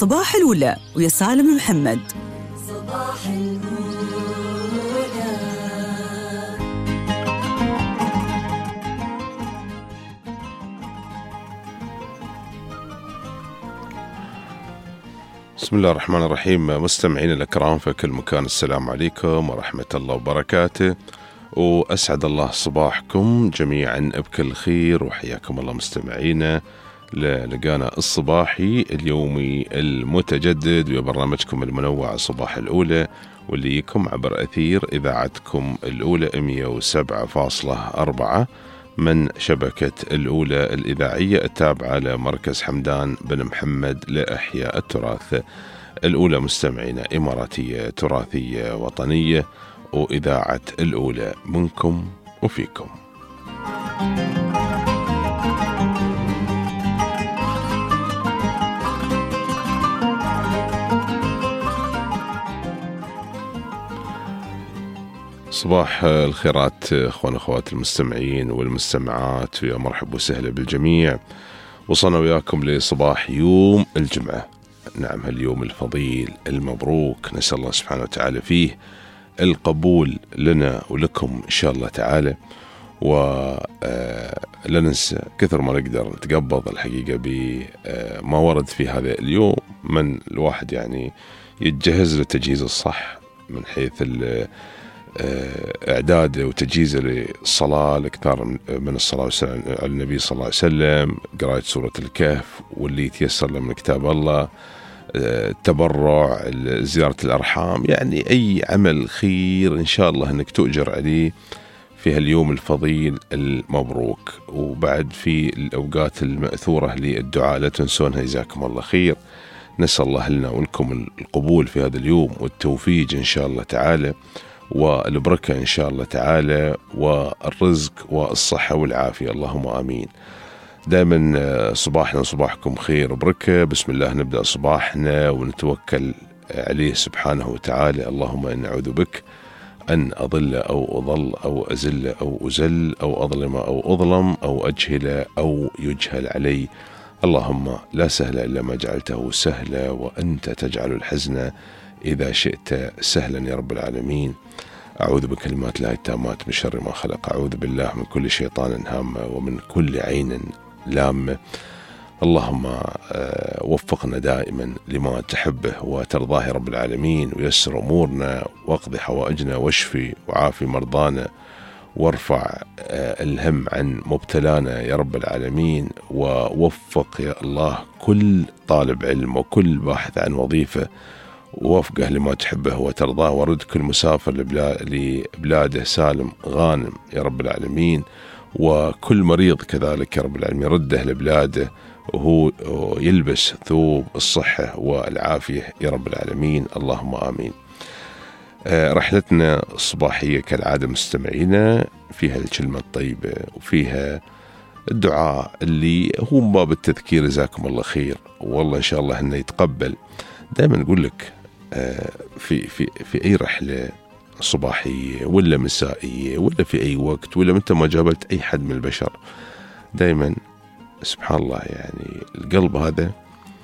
صباح الأولى ويا سالم محمد. صباح الأولى. بسم الله الرحمن الرحيم. مستمعين الأكرام في كل مكان، السلام عليكم ورحمة الله وبركاته، وأسعد الله صباحكم جميعا بكل خير، وحياكم الله مستمعينا للقانا الصباحي اليومي المتجدد وبرنامجكم المنوع صباح الأولى، واللي يكم عبر أثير إذاعتكم الأولى 107.4 من شبكة الأولى الإذاعية التابعة لمركز حمدان بن محمد لإحياء التراث. الأولى مستمعين إماراتية تراثية وطنية، وإذاعة الأولى منكم وفيكم. صباح الخيرات اخوان اخوات المستمعين والمستمعات، ويا مرحب وسهلا بالجميع. وصلنا وياكم لصباح يوم الجمعة، نعم هاليوم الفضيل المبروك، نسأل الله سبحانه وتعالى فيه القبول لنا ولكم إن شاء الله تعالى، ولا ننسى كثر ما نقدر نتقبض الحقيقة بما ورد في هذا اليوم، من الواحد يعني يتجهز للتجهيز الصح من حيث إعداده وتجهيزه للصلاة، الإكثار من الصلاة والسلام على النبي صلى الله عليه وسلم، قراءة سورة الكهف واللي يتيسر له من كتاب الله، التبرع، زيارة الأرحام، يعني أي عمل خير إن شاء الله أنك تؤجر عليه في هاليوم الفضيل المبروك. وبعد في الأوقات المأثورة للدعاء لا تنسونها، جزاكم الله خير. نسأل الله لنا ولكم القبول في هذا اليوم والتوفيق إن شاء الله تعالى، والبركة إن شاء الله تعالى، والرزق والصحة والعافية، اللهم آمين. دائما صباحنا وصباحكم خير وبركة. بسم الله نبدأ صباحنا ونتوكل عليه سبحانه وتعالى. اللهم إن أعوذ بك أن أضل أو أضل أو أزل أو أزل أو أظلم أو أظلم أو أجهل أو يجهل علي. اللهم لا سهل إلا ما جعلته سهلا، وأنت تجعل الحزن إذا شئت سهلا يا رب العالمين. أعوذ بكلمات الله التامات من شر ما خلق. أعوذ بالله من كل شيطان هامة ومن كل عين لامة. اللهم وفقنا دائما لما تحبه وترضاه يا رب العالمين، ويسر أمورنا واقضي حوائجنا واشفي وعافي مرضانا، وارفع الهم عن مبتلانا يا رب العالمين، ووفق يا الله كل طالب علم وكل باحث عن وظيفة، ووفقه لما تحبه وترضاه، ورد كل مسافر لبلاده سالم غانم يا رب العالمين، وكل مريض كذلك يا رب العالمين رده لبلاده وهو يلبس ثوب الصحة والعافية يا رب العالمين، اللهم آمين. رحلتنا الصباحية كالعادة مستمعينا فيها الكلمة الطيبة وفيها الدعاء اللي هو من باب التذكير، جزاكم الله خير، والله إن شاء الله إنه يتقبل. دائما نقول لك في أي رحلة صباحية ولا مسائية ولا في أي وقت، ولا أنت ما جابلت أي حد من البشر، دائما سبحان الله يعني القلب هذا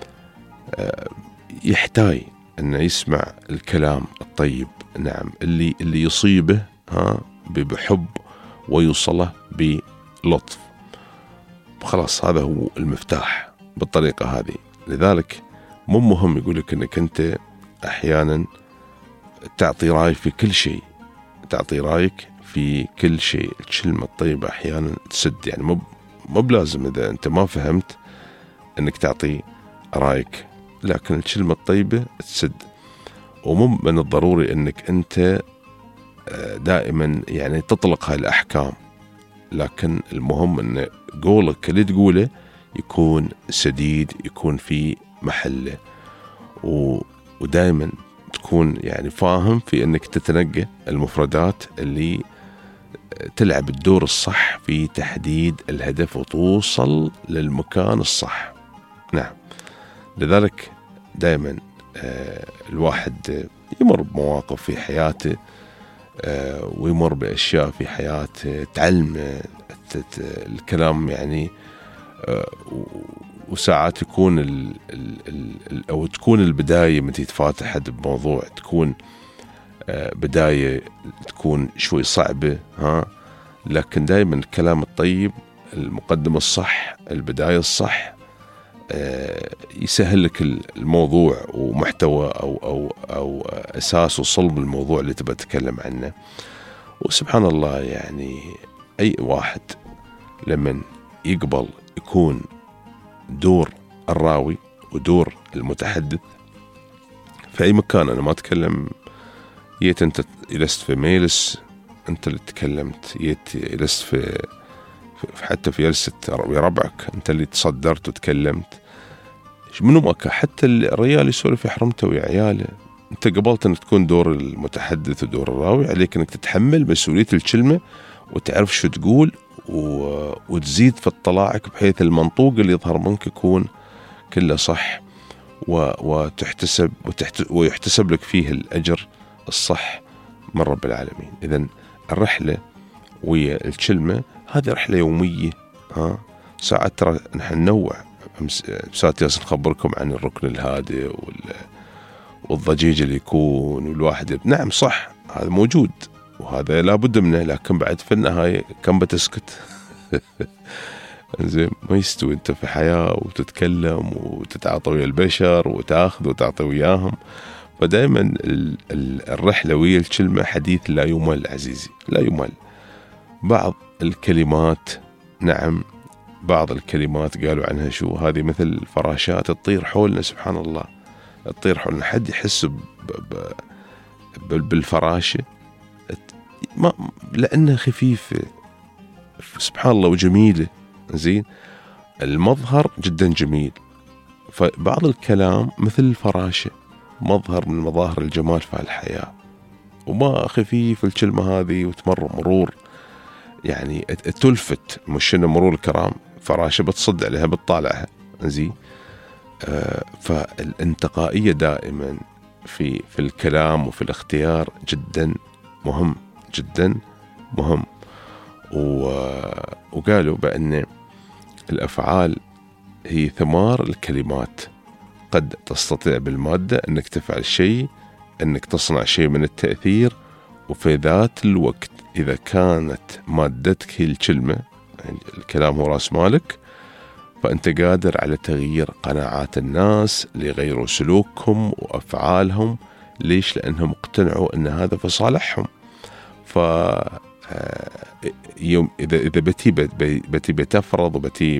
يحتاج أنه يسمع الكلام الطيب، نعم اللي يصيبه بحب ويوصله بلطف، خلاص هذا هو المفتاح بالطريقة هذه. لذلك مو مهم يقولك أنك أنت أحيانا تعطي رأي في كل شيء، تعطي رأيك في كل شيء. الكلمة الطيبة أحيانا تسد، يعني مو بلازم إذا أنت ما فهمت أنك تعطي رأيك، لكن الكلمة الطيبة تسد. ومو من الضروري أنك أنت دائما يعني تطلق هاي الأحكام، لكن المهم أن قولك اللي تقوله يكون سديد، يكون في محله، ودائما تكون يعني فاهم في أنك تتنقى المفردات اللي تلعب الدور الصح في تحديد الهدف وتوصل للمكان الصح. نعم لذلك دائما الواحد يمر بمواقف في حياته ويمر بأشياء في حياته تعلم الكلام يعني وساعات يكون أو تكون البداية متى يتفاتح حد بموضوع تكون بداية تكون شوي صعبة، لكن دائما الكلام الطيب، المقدمة الصح، البداية الصح يسهل لك الموضوع ومحتوى أو أساس وصلب الموضوع اللي تبى تتكلم عنه. وسبحان الله يعني أي واحد لمن يقبل يكون دور الراوي ودور المتحدث في أي مكان، أنا ما أتكلم يت أنت جلست في ميلس أنت اللي تكلمت، يت جلست في حتى في جلسة ربعك أنت اللي تصدرت وتكلمت، منو ماكا حتى الرجال يسولف في حرمته ويا عياله، أنت قبلت أنك تكون دور المتحدث ودور الراوي، عليك أنك تتحمل مسؤولية الكلمة وتعرف شو تقول وتزيد في اطلاعك بحيث المنطوق اللي يظهر منك يكون كله صح وتحتسب ويحتسب لك فيه الأجر الصح من رب العالمين. إذن الرحلة ويا الكلمة هذه رحلة يومية، ساعات ترى نحن ننوع. ساعات نخبركم عن الركن الهادئ والضجيج اللي يكون والواحد نعم صح هذا موجود وهذا لابد منه، لكن بعد في النهاية كم بتسكت زين ما يستوي انت في حياة وتتكلم وتتعاطى ويا البشر وتاخذ وتعطي وياهم. فدائما الرحلة ويا الكلمة حديث لا يمل عزيزي، لا يمل. بعض الكلمات نعم بعض الكلمات قالوا عنها شو هذه مثل الفراشات تطير حولنا، سبحان الله تطير حولنا، حد يحس بالفراشة ما لأنها خفيفة سبحان الله وجميلة زين، المظهر جدا جميل. فبعض الكلام مثل الفراشة مظهر من مظاهر الجمال في الحياة، وما خفيف الكلمة هذه وتمر مرور يعني تلفت، مش إنه مرور الكرام، فراشة بتصد عليها بتطالعها زين. فالانتقائية دائما في الكلام وفي الاختيار جدا مهم جدا مهم. وقالوا بأن الأفعال هي ثمار الكلمات، قد تستطيع بالمادة أنك تفعل شيء، أنك تصنع شيء من التأثير، وفي ذات الوقت إذا كانت مادتك هي الكلمة يعني الكلام هو رأس مالك، فأنت قادر على تغيير قناعات الناس ليغيروا سلوكهم وأفعالهم. ليش؟ لأنهم اقتنعوا أن هذا في صالحهم. يوم إذا بتي بتفرض وبتي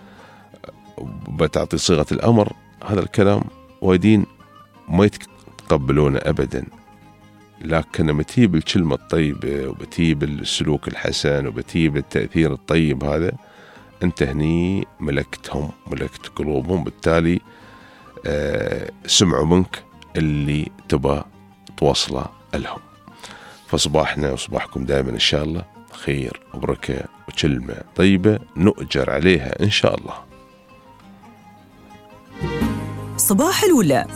بتعطي صيغة الأمر، هذا الكلام وايدين ما يتقبلونه أبدا. لكن لما تجيب بالكلمة الطيبة وبتجيب بالسلوك الحسن وبتجيب بالتأثير الطيب، هذا أنت هني ملكتهم، ملكت قلوبهم، بالتالي سمعوا منك اللي تبى توصله لهم. فصباحنا وصباحكم دائما إن شاء الله خير وبركة وكلمة طيبة نؤجر عليها إن شاء الله. صباح الأولى.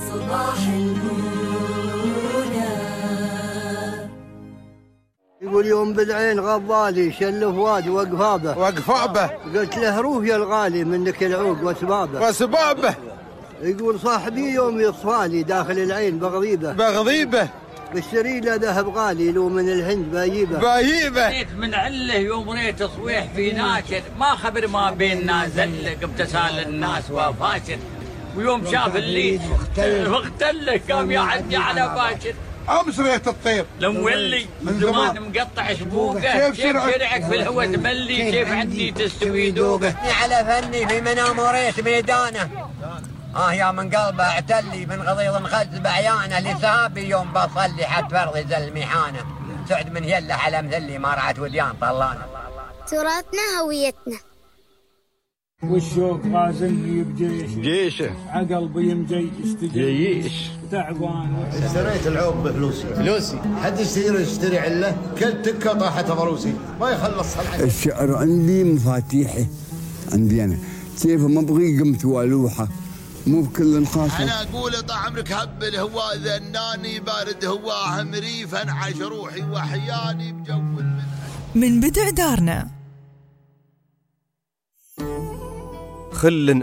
يقول يوم بالعين غضالي شل فؤادي وقفابه قلت له روح يا الغالي منك العود وسبابه. يقول صاحبي يوم يطفالي داخل العين بغضيبه بشتري له ذهب غالي لو من الهند بايبه من عله يوم ريت صويح في ناشر ما خبر ما بيننا زلق ابتسال الناس وفاشر، ويوم شاف اللي اختله قام يعدي على باشر. امس ريت الطير لمولي من زمان مقطع شبوقه، كيف شرعك في الهوى تملي، كيف عندي تستوي دوقه. على فني في منام وريت ميدانه، يا من قلبه اعتلي من غضيض مخز بعيانه، لسابي يوم بصلي حد فرض زل ميحانه، سعد من يله على مثلي ما رعت وديان طلانه. تراثنا هويتنا. والشوق غازلني بجيشه عقل بيمجي استجيش تعبان. اشتريت العوب بفلوسي حد يشتري عله كل تكه طاحت ضروسي ما يخلص صنعتي. الشعر عندي مفاتيحي عندي انا كيف ما ابغي قمت والوحه مو بكل خاصه. انا اقول طال عمرك هبل هو ذناني بارد هو همريفا عاش روحي وحياني بجو من بدء دارنا خل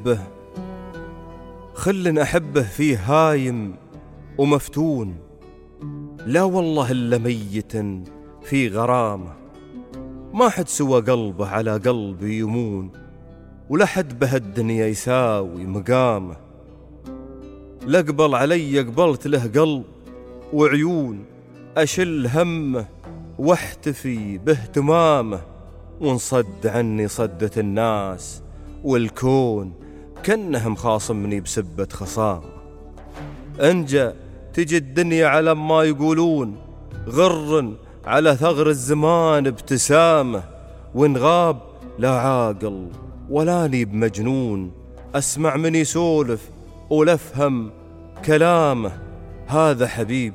أحبه فيه هايم ومفتون، لا والله إلا ميت في غرامه، ما حد سوى قلبه على قلبي يمون، ولا حد بهالدنيا يساوي مقامه. لقبل علي قبلت له قلب وعيون، أشل همه واحتفي باهتمامه، وانصد عني صدة الناس والكون، كأنهم خاصمني بسبة خصامه. انجى تجي الدنيا على ما يقولون، غر على ثغر الزمان ابتسامه، وإن غاب لا عاقل ولا ني بمجنون، أسمع من يسولف ولفهم كلامه. هذا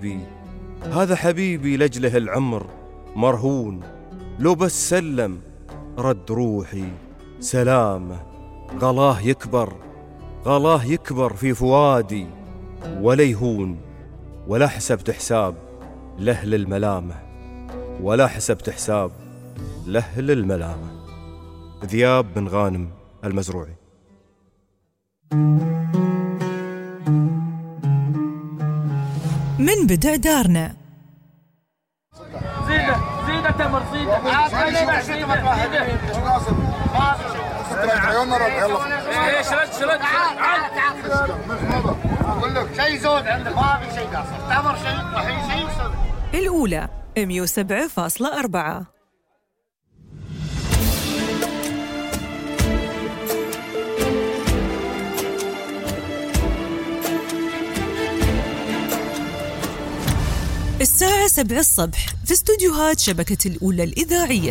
حبيبي لجله العمر مرهون، لو بس سلم رد روحي سلامه. غلاه يكبر في فؤادي ولا يهون، ولا حسبت حساب لأهل الملامة. ذياب بن غانم المزروعي. من بدع دارنا. زيدة تمر زيدة شرد اقول لك شيء زود عندك، ما في شيء قاصر، تمر شيء طحين شيء وصل. الأولى 107.4. الساعة 7 الصبح في استوديوهات شبكة الأولى الإذاعية.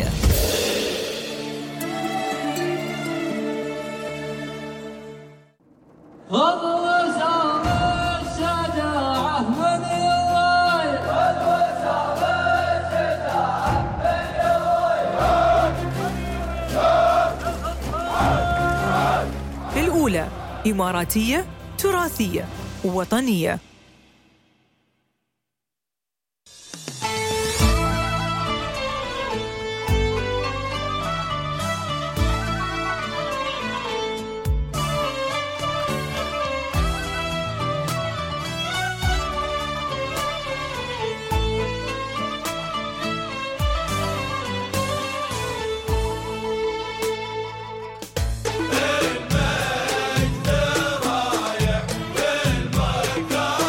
الأولى إماراتية تراثية وطنية. المجد رايح بالمركز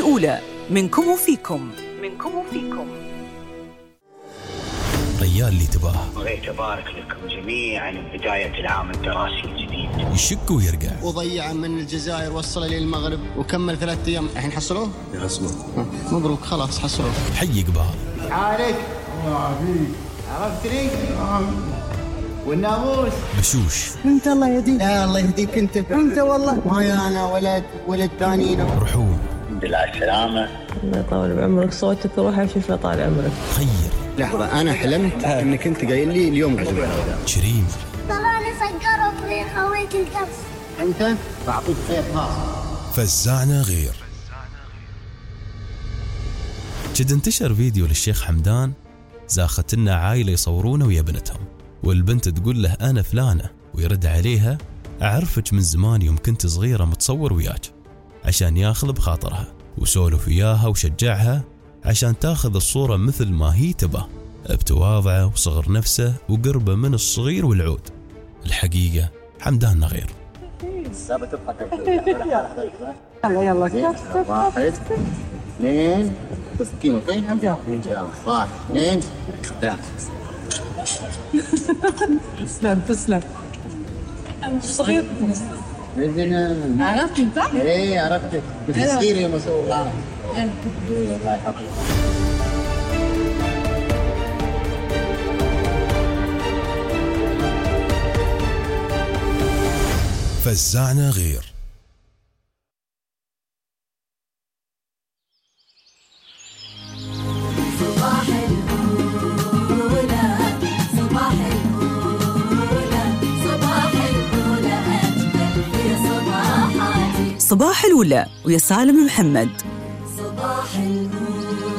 الأولى، منكم وفيكم. ريال اللي تباه. بغيت أبارك لكم جميعا ببداية العام الدراسي الجديد. يشك ويرجع. وضيع من الجزائر وصل للمغرب وكمل 3 أيام. الحين حصلوه؟ يحصلوه. مبروك خلاص حصلوه. حي قبال. عليك. عرفتني؟ والناموس. بشوش. انت الله يهديك. لا الله يهديك انت والله. ما انا ولد ثانيين. رحوم. الحمد لله على السلامة. الله يطول بعمرك. صوتك روح اشوف طال عمرك. خير. لحظة أنا حلمت إنك أنت قايل لي اليوم عزم. شريم. طلعني سكروا في خويك الكبس. أنت بعطيك خير خاص. فزعنا غير. جد انتشر فيديو للشيخ حمدان زاخت لنا عائلة يصورونه ويا بنتهم، والبنت تقول له أنا فلانة، ويرد عليها أعرفك من زمان يوم كنت صغيرة متصور وياك، عشان ياخذ بخاطرها وسولف وياها وشجعها عشان تاخذ الصورة مثل ما هي تبى، بتواضعه وصغر نفسه وقربه من الصغير والعود. الحقيقة حمدان غير. يلا 1 2 تسكين طين حمدان 1 2 تسلم صغير. عرفت انت؟ ايه عرفتك. كنت صغير يوم اسوي الله يحفظك. فزعنا غير. صباح الأولى ويا سالم محمد. صباح الأولى.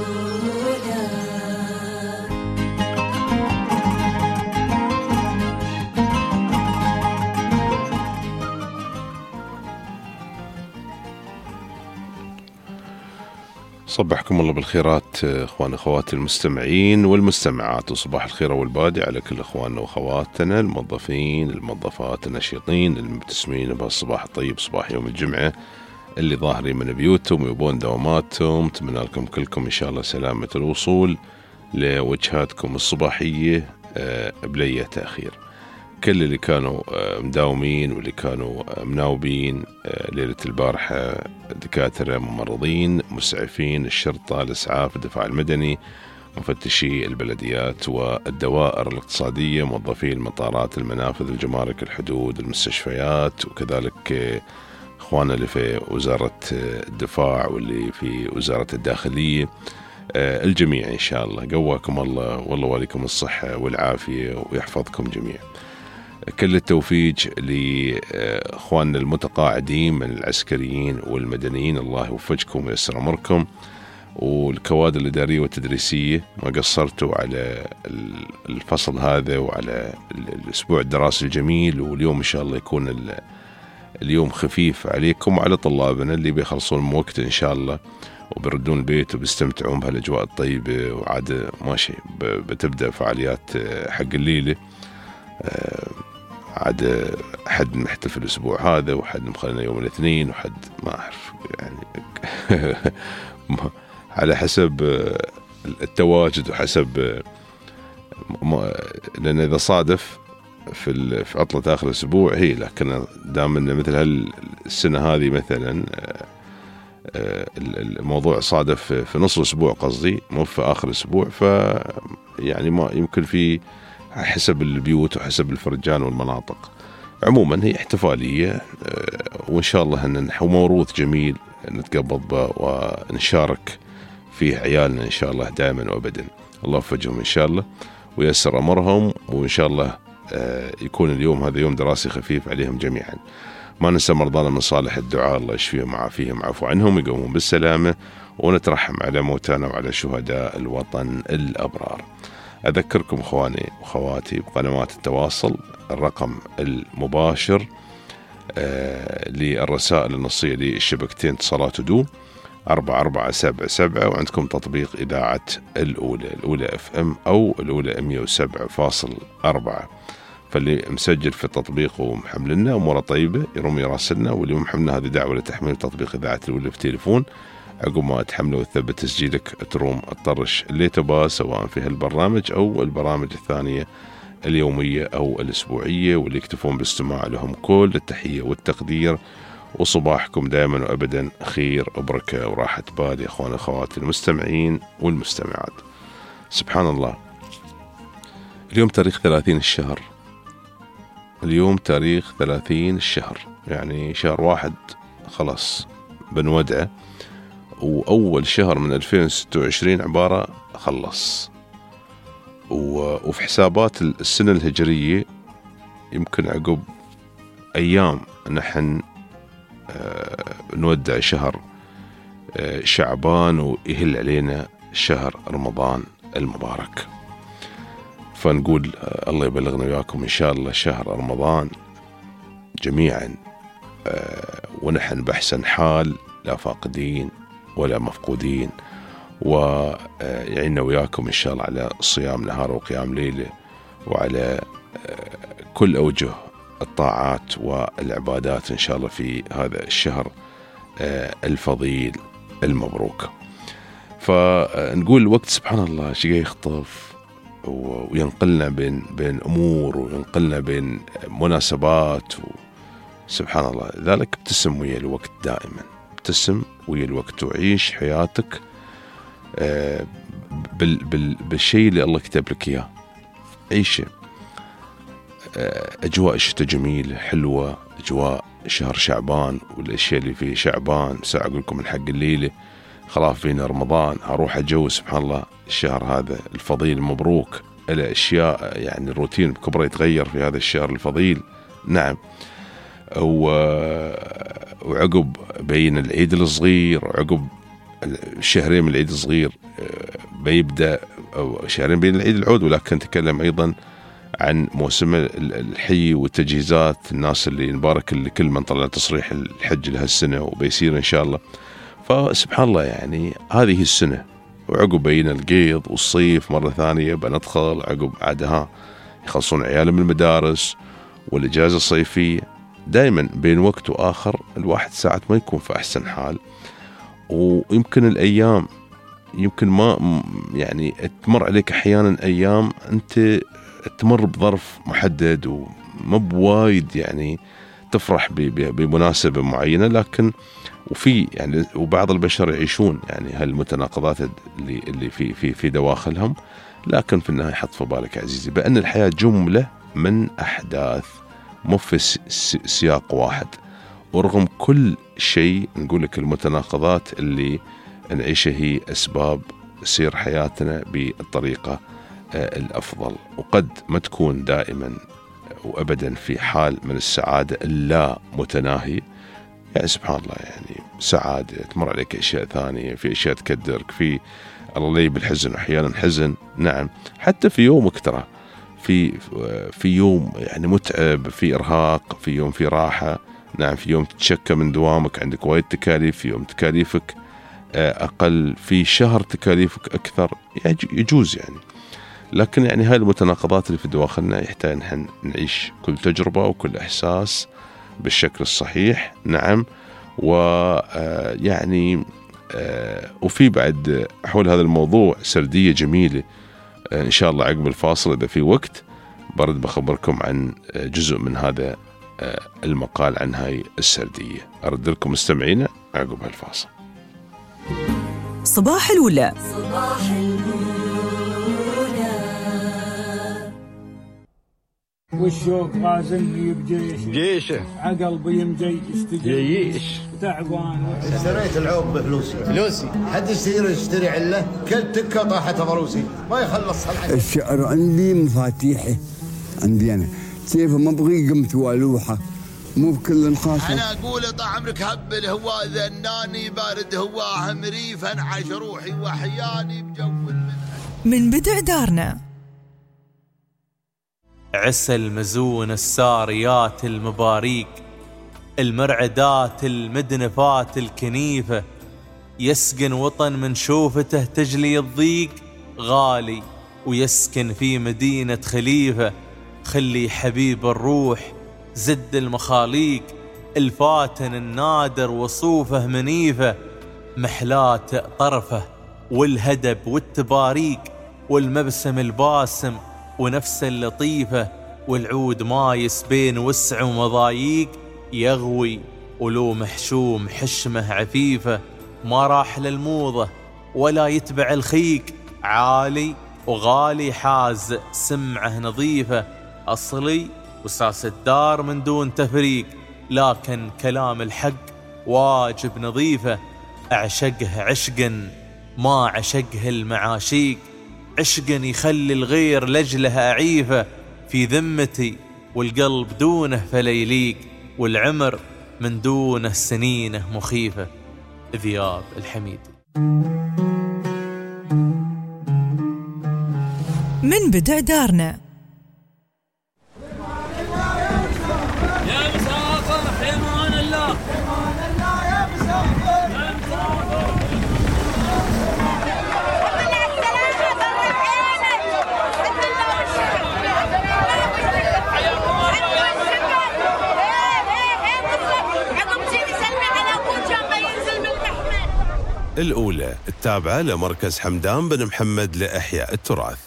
صبحكم الله بالخيرات اخوان اخواتي المستمعين والمستمعات، وصباح الخير والبادي على كل اخواننا واخواتنا الموظفين الموظفات النشيطين المبتسمين بهالصباح الطيب، صباح يوم الجمعة، اللي ظاهرين من بيوتهم ويبون دواماتهم. اتمنى لكم كلكم ان شاء الله سلامة الوصول لوجهاتكم الصباحية بلي تأخير. كل اللي كانوا مداومين واللي كانوا مناوبين ليلة البارحة، دكاترة، ممرضين، مسعفين، الشرطة، الإسعاف، الدفاع المدني، مفتشي البلديات والدوائر الاقتصادية، موظفي المطارات، المنافذ، الجمارك، الحدود، المستشفيات، وكذلك إخواننا اللي في وزارة الدفاع واللي في وزارة الداخلية، الجميع إن شاء الله قواكم الله والله واليكم الصحة والعافية ويحفظكم جميعا. كل التوفيق لإخواننا المتقاعدين من العسكريين والمدنيين، الله يوفقكم وييسر أمركم، والكوادر الإدارية والتدريسية ما قصرتوا على الفصل هذا وعلى الأسبوع الدراسي الجميل، واليوم إن شاء الله يكون اليوم خفيف عليكم وعلى طلابنا اللي بيخلصون من وقت إن شاء الله وبيردون البيت وبيستمتعون بهالأجواء الطيبة، وعاد ماشي بتبدأ فعاليات حق الليلة. عاد حد محتفل الأسبوع هذا وحد مخلينا يوم الاثنين وحد ما أعرف يعني على حسب التواجد وحسب لأن إذا صادف في عطلة آخر الأسبوع هي، لكن دامنا مثل هالسنة هذه مثلا الموضوع صادف في نص الأسبوع، قصدي مو في آخر الأسبوع، يعني ما يمكن في حسب البيوت وحسب الفرجان والمناطق. عموما هي احتفالية وإن شاء الله أن موروث جميل نتقبض به ونشارك فيه عيالنا إن شاء الله دائما وأبدا. الله يوفقهم إن شاء الله ويسر أمرهم، وإن شاء الله يكون اليوم هذا يوم دراسي خفيف عليهم جميعا. ما ننسى مرضانا من صالح الدعاء، الله يشفيهم ويعافيهم ويعفو عنهم يقومون بالسلامة، ونترحم على موتانا وعلى شهداء الوطن الأبرار. أذكركم إخواني وأخواتي بقنوات التواصل، الرقم المباشر للرسائل النصية للشبكتين اتصالات ودو 4477، وعندكم تطبيق إذاعة الأولى FM أو الأولى 107.4. فاللي مسجل في التطبيق ومحملنا أموره طيبة يرمي راسلنا، واللي محملنا هذه دعوة لتحميل تطبيق إذاعة الأولى في تليفون عقب ما تحمله وتثبت تسجيلك تروم تطرش اللي تباه، سواء في هالبرنامج أو البرامج الثانية اليومية أو الأسبوعية، واللي يكتفون بالاستماع لهم كل التحية والتقدير، وصباحكم دائما وأبدا خير وبركة وراحة بال يا أخوان أخواتي المستمعين والمستمعات. سبحان الله، اليوم تاريخ 30 الشهر، اليوم تاريخ 30 الشهر، يعني شهر واحد خلاص بنودعه، وأول شهر من 2026 عبارة خلص. وفي حسابات السنة الهجرية يمكن عقب أيام نحن نودع شهر شعبان ويهل علينا شهر رمضان المبارك. فنقول الله يبلغنا وياكم إن شاء الله شهر رمضان جميعا ونحن بأحسن حال، لا فاقدين ولا مفقودين، ويعيننا وياكم إن شاء الله على صيام نهار وقيام ليلة، وعلى كل أوجه الطاعات والعبادات إن شاء الله في هذا الشهر الفضيل المبروك. فنقول الوقت سبحان الله شيء يخطف وينقلنا بين أمور، وينقلنا بين مناسبات، سبحان الله. ذلك ابتسم ويا الوقت دائما، ابتسم ويا الوقت، وعيش حياتك بالشيء اللي الله كتب لك إياه، عيشه. أجواء الشتاء جميلة حلوة، أجواء شهر شعبان والأشياء اللي في شعبان، ساعة أقول لكم من حق الليلة خلاص فينا رمضان، أروح أتجوز سبحان الله الشهر هذا الفضيل المبروك. الأشياء يعني الروتين بكبره يتغير في هذا الشهر الفضيل، نعم. وعقب بين العيد الصغير، وعقب شهرين من العيد الصغير بيبدأ، أو شهرين بين العيد العود، ولكن نتكلم أيضا عن موسم الحي والتجهيزات، الناس اللي نبارك لكل من طلع تصريح الحج لهالسنة وبيصير إن شاء الله. فسبحان الله يعني هذه السنة، وعقب بين القيض والصيف مرة ثانية بندخل عقب عادها يخلصون عيال من المدارس والإجازة الصيفية. دائما بين وقت وآخر الواحد ساعات ما يكون في أحسن حال، ويمكن الأيام يمكن ما يعني تمر عليك أحيانا أيام أنت تمر بظرف محدد وما بوايد يعني تفرح بمناسبة معينة، لكن وفي يعني وبعض البشر يعيشون يعني هالمتناقضات اللي في دواخلهم. لكن في النهاية حط في بالك عزيزي بأن الحياة جملة من أحداث مو في سياق واحد، ورغم كل شيء نقول لك المتناقضات اللي نعيشها هي أسباب سير حياتنا بالطريقة الأفضل، وقد ما تكون دائما وأبدا في حال من السعادة اللا متناهي. يعني سبحان الله يعني سعادة تمر عليك أشياء ثانية، في أشياء تكدرك، في الله لي بالحزن أحيانا حزن، نعم. حتى في يومك ترى في يوم يعني متعب، في إرهاق، في يوم في راحة، نعم. في يوم تتشكى من دوامك عندك وايد تكاليف، في يوم تكاليفك أقل، في شهر تكاليفك أكثر، يعني يجوز يعني. لكن يعني هاي المتناقضات اللي في دواخلنا يحتاج نحن نعيش كل تجربة وكل إحساس بالشكل الصحيح، نعم. ويعني وفي بعد حول هذا الموضوع سردية جميلة إن شاء الله عقب الفاصل إذا في وقت برد بخبركم عن جزء من هذا المقال عن هاي السردية. أرد لكم مستمعينا عقب هالفاصل. صباح الولا، صباح الولا، والشوق غازلني بجيش جيشه، عقل بيمجي جيش تعبان. اشتريت العوب بفلوسي حد يشتري عله، كل تكه طاحت ضروسي ما يخلص صنعتي. الشعر عندي مفاتيحي، عندي انا كيف ما ابغي قمت والوحه، مو بكل خاصه. انا اقول طال عمرك هب الهواء ذناني بارد هواه مريف انعش روحي وحياني بجو من بدع دارنا. عسى المزون الساريات المباريك، المرعدات المدنفات الكنيفة، يسكن وطن من شوفته تجلي الضيق غالي، ويسكن في مدينة خليفة. خلي حبيب الروح زد المخاليق، الفاتن النادر وصوفه منيفة. محلات طرفه والهدب والتباريك والمبسم الباسم ونفس اللطيفة والعود مايس بين وسع ومضايق يغوي ولو محشوم حشمه عفيفة ما راح للموضة ولا يتبع الخيق عالي وغالي حاز سمعه نظيفة أصلي وساس الدار من دون تفريق لكن كلام الحق واجب نظيفة أعشقه عشقا ما عشقه المعاشيق عشقا يخلي الغير لجله أعيفة في ذمتي والقلب دونه فليليق والعمر من دونه سنينه مخيفة. ذياب الحميدي. من بدء دارنا يا مسافر حمان الله يا مسافر يا مسافر الأولى التابعة لمركز حمدان بن محمد لإحياء التراث.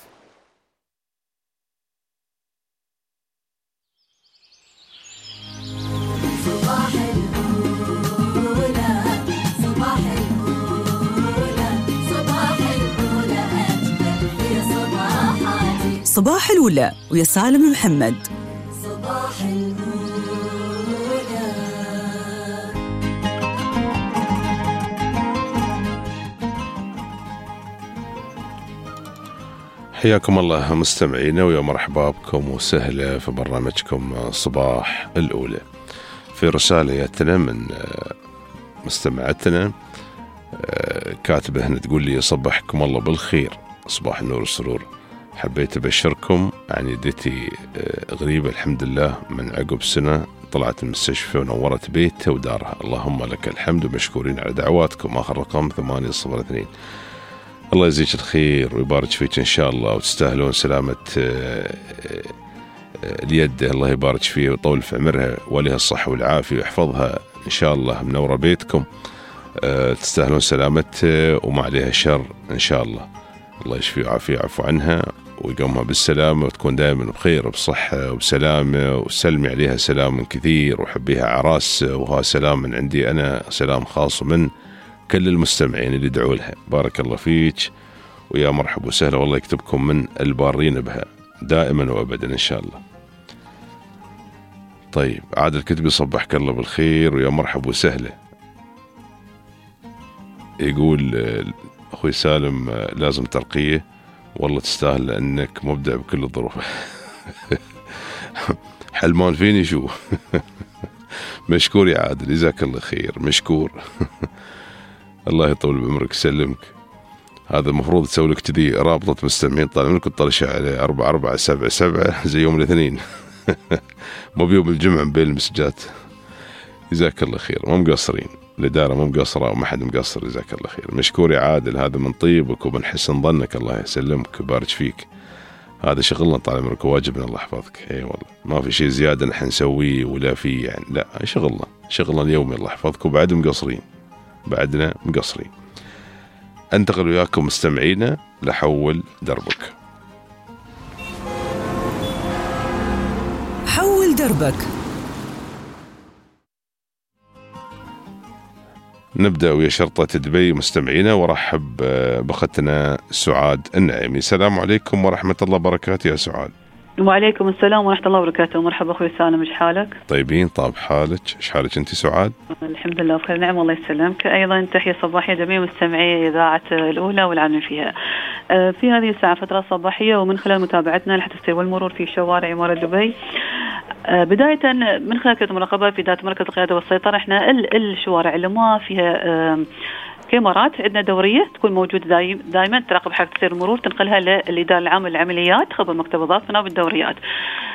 صباح الأولى ويا سالم محمد. صباح الأولى. حياكم الله مستمعينا ويا مرحبا بكم وسهلا في برنامجكم صباح الأولى. في رسالة جاتنا من مستمعتنا كاتبة هنا تقول لي صبحكم الله بالخير، صباح النور والسرور. حبيت أبشركم عن يدتي غريبة الحمد لله من عقب سنة طلعت المستشفى ونورت بيتها ودارها، اللهم لك الحمد ومشكورين على دعواتكم. آخر رقم 802. الله يجزيك الخير ويبارك فيك إن شاء الله وتستاهلون سلامة اليد، الله يبارك فيه ويطول في عمرها ولها الصحة والعافية ويحفظها إن شاء الله، منورة بيتكم، تستاهلون سلامتها وما عليها شر إن شاء الله. الله يشفي وعافية ويعفو عنها ويقومها بالسلامة وتكون دائما بخير وبصحة وبسلامة، وسلمي عليها سلام كثير وحبيها عراس، وها سلام من عندي أنا، سلام خاص من كل المستمعين اللي يدعوا لها. بارك الله فيك ويا مرحبا وسهلا، والله يكتبكم من البارين بها دائما وأبدا إن شاء الله. طيب عادل كتبي صبحك الله بالخير ويا مرحبا وسهلا. يقول أخوي سالم لازم ترقية، والله تستاهل لأنك مبدع بكل الظروف. حلمان فيني شو. مشكور يا عادل، جزاك الله خير، مشكور. الله يطول بعمرك يسلمك. هذا المفروض تسوي لك كذي رابطة مستمعين طالع منك وتطلش على 4-4-7-7 زي يوم الاثنين. مو بيوم الجمعة بين المسجات. جزاك الله خير، ما مقصرين، الإدارة ما مقصرة وما حد مقصر، جزاك الله خير. مشكور يا عادل، هذا من طيبك ومن حسن ظنك، الله يسلمك ويبارك فيك. هذا شغلنا طال عمرك وواجبنا، الله يحفظك. اي والله ما في شيء زيادة نحن نسويه ولا في يعني، لا شغلنا اليومي، الله يحفظك. وبعد مقصرين، بعدنا مقصرين. انتقل وياكم مستمعينا لحول دربك. حول دربك. نبدأ ويا شرطة دبي مستمعينا، ورحب بأختنا سعاد النعيمي. السلام عليكم ورحمة الله وبركاته يا سعاد. وعليكم السلام ورحمة الله وبركاته. مرحبا أخوي سالم، إيش حالك؟ طيبين، طاب حالك، إيش حالك أنت سعاد؟ الحمد لله بخير، نعم الله يسلمك. أيضا تحية صباحية جميع مستمعي إذاعة الأولى والعاملين فيها. في هذه الساعة فترة صباحية، ومن خلال متابعتنا لحد السير والمرور في شوارع إمارة دبي، بداية من خلال كاميرا المراقبة في ذات مركز القيادة والسيطرة، احنا الشوارع اللي ما فيها كاميرات عندنا دورية تكون موجودة دائما تراقب حركة سير المرور، تنقلها للإدارة العامة للعمليات خبر مكتب الضابط بالدوريات.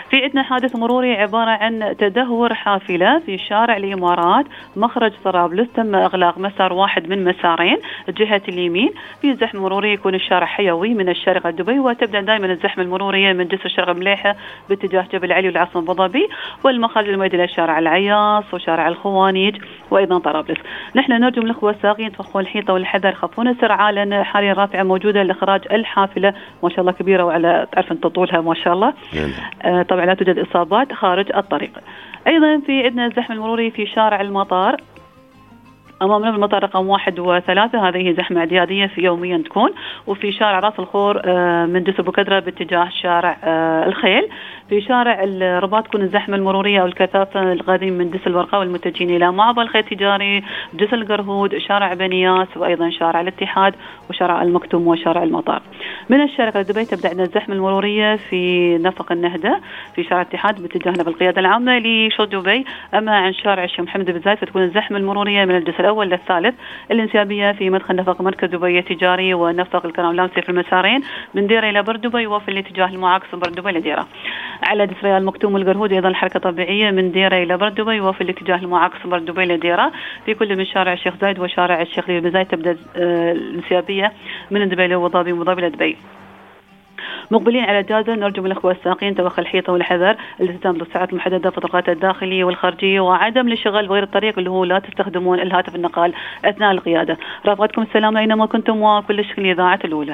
في عندنا حادث مروري عبارة عن تدهور حافلة في شارع الإمارات مخرج طرابلس، تم إغلاق مسار واحد من مسارين جهة اليمين. في زحمة مروري يكون الشارع حيوي من الشارقة دبي، وتبدأ دائما الزحمة المرورية من جسر الشرق مليحة باتجاه جبل علي والعاصمة أبو ظبي، والمخارج المؤدية إلى شارع العياص وشارع الخوانيج وأيضا طرابلس. نحن نرجو من الأخوة الساقين تفخون الحيطة والحذر، خفون السرعة، لأن حاليا رافعة موجودة لإخراج الحافلة ما شاء الله كبيرة، وعلى تعرف أن تطولها ما شاء الله. طبعا لا توجد إصابات خارج الطريق. أيضا في عندنا الزحمة المروري في شارع المطار أمامنا بالمطار رقم 1 و3، هذه زحمة اعتيادية في يوميا تكون. وفي شارع راس الخور من جسر بوكدرة باتجاه شارع الخيل. في شارع الرباط تكون الزحمة المرورية أو الكثافة القادم من جسر الورقة والمتجهين إلى معبر الخيل التجاري، جسر القرهود، شارع بنياس، وأيضا شارع الاتحاد وشارع المكتوم وشارع المطار. من الشارقة دبي تبدأ عندنا الزحمة المرورية في نفق النهدة في شارع الاتحاد باتجاهنا بالقيادة العامة لشرق دبي. أما عن شارع الشيخ محمد بن زايد فتكون الزحمة المرورية من الجسر الأول للثالث، الانسيابية في مدخل نفق مركز دبي التجاري ونفق الكرام لامسي في المسارين من ديرة إلى بردبي وفي الاتجاه المعاكس من بردبي لديرة. على جسر المكتوم والقرهود أيضا الحركة طبيعية من ديرة إلى بردبي وفي الاتجاه المعاكس من بردبي لديرة. في كل من شارع الشيخ زايد وشارع الشيخ بن زايد تبدأ الانسيابية من دبي لأبو ظبي وأبو ظبي لدبي. مقبلين على جازة نرجو من الأخوة الساقين توخي الحيطة والحذر، الالتزام بالساعات المحددة في الطرقات الداخلية والخارجية، وعدم الانشغال بغير الطريق اللي هو لا تستخدمون الهاتف النقال أثناء القيادة. رافقتكم السلام أينما كنتم، وكل الشكر لإذاعة الأولى.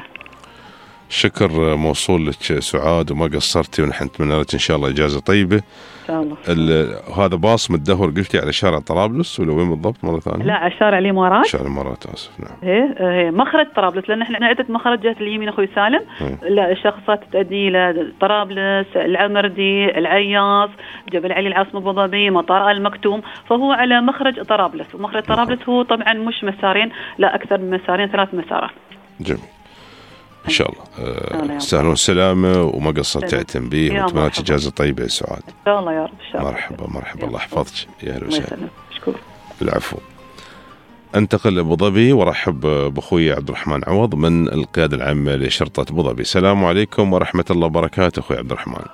شكر موصول لك سعاد، وما قصرتي، ونحن نتمنى لك إن شاء الله إجازة طيبة إن شاء الله. هذا باص متدهور قلتي على شارع طرابلس ولا وين بالضبط مرة ثانية؟ لا، على شارع الإمارات. شارع الإمارات، آسف. نعم. هي مخرج طرابلس، لأن احنا عدة مخرج جهة اليمين أخوي سالم. لا، الشخصات تؤدي إلى طرابلس، العمردي، العياص، جبل علي العاصمة أبو ظبي، مطار المكتوم، فهو على مخرج طرابلس. ومخرج طرابلس هو طبعا مش مسارين، لا أكثر من مسارين، 3 مسارات. جميل. إن شاء الله تستاهلون السلامة وما قصرت على التنبيه، وأتمنى لك إجازة طيبة يا سعاد. إن شاء الله يا رب. إن شاء الله. مرحبا مرحبا، الله يحفظك. يا أهلا وسهلا. شكرا. العفو. انتقل لأبو ظبي وارحب بأخوي عبد الرحمن عوض من القيادة العامة لشرطة أبو ظبي. السلام عليكم ورحمة الله وبركاته أخوي عبد الرحمن.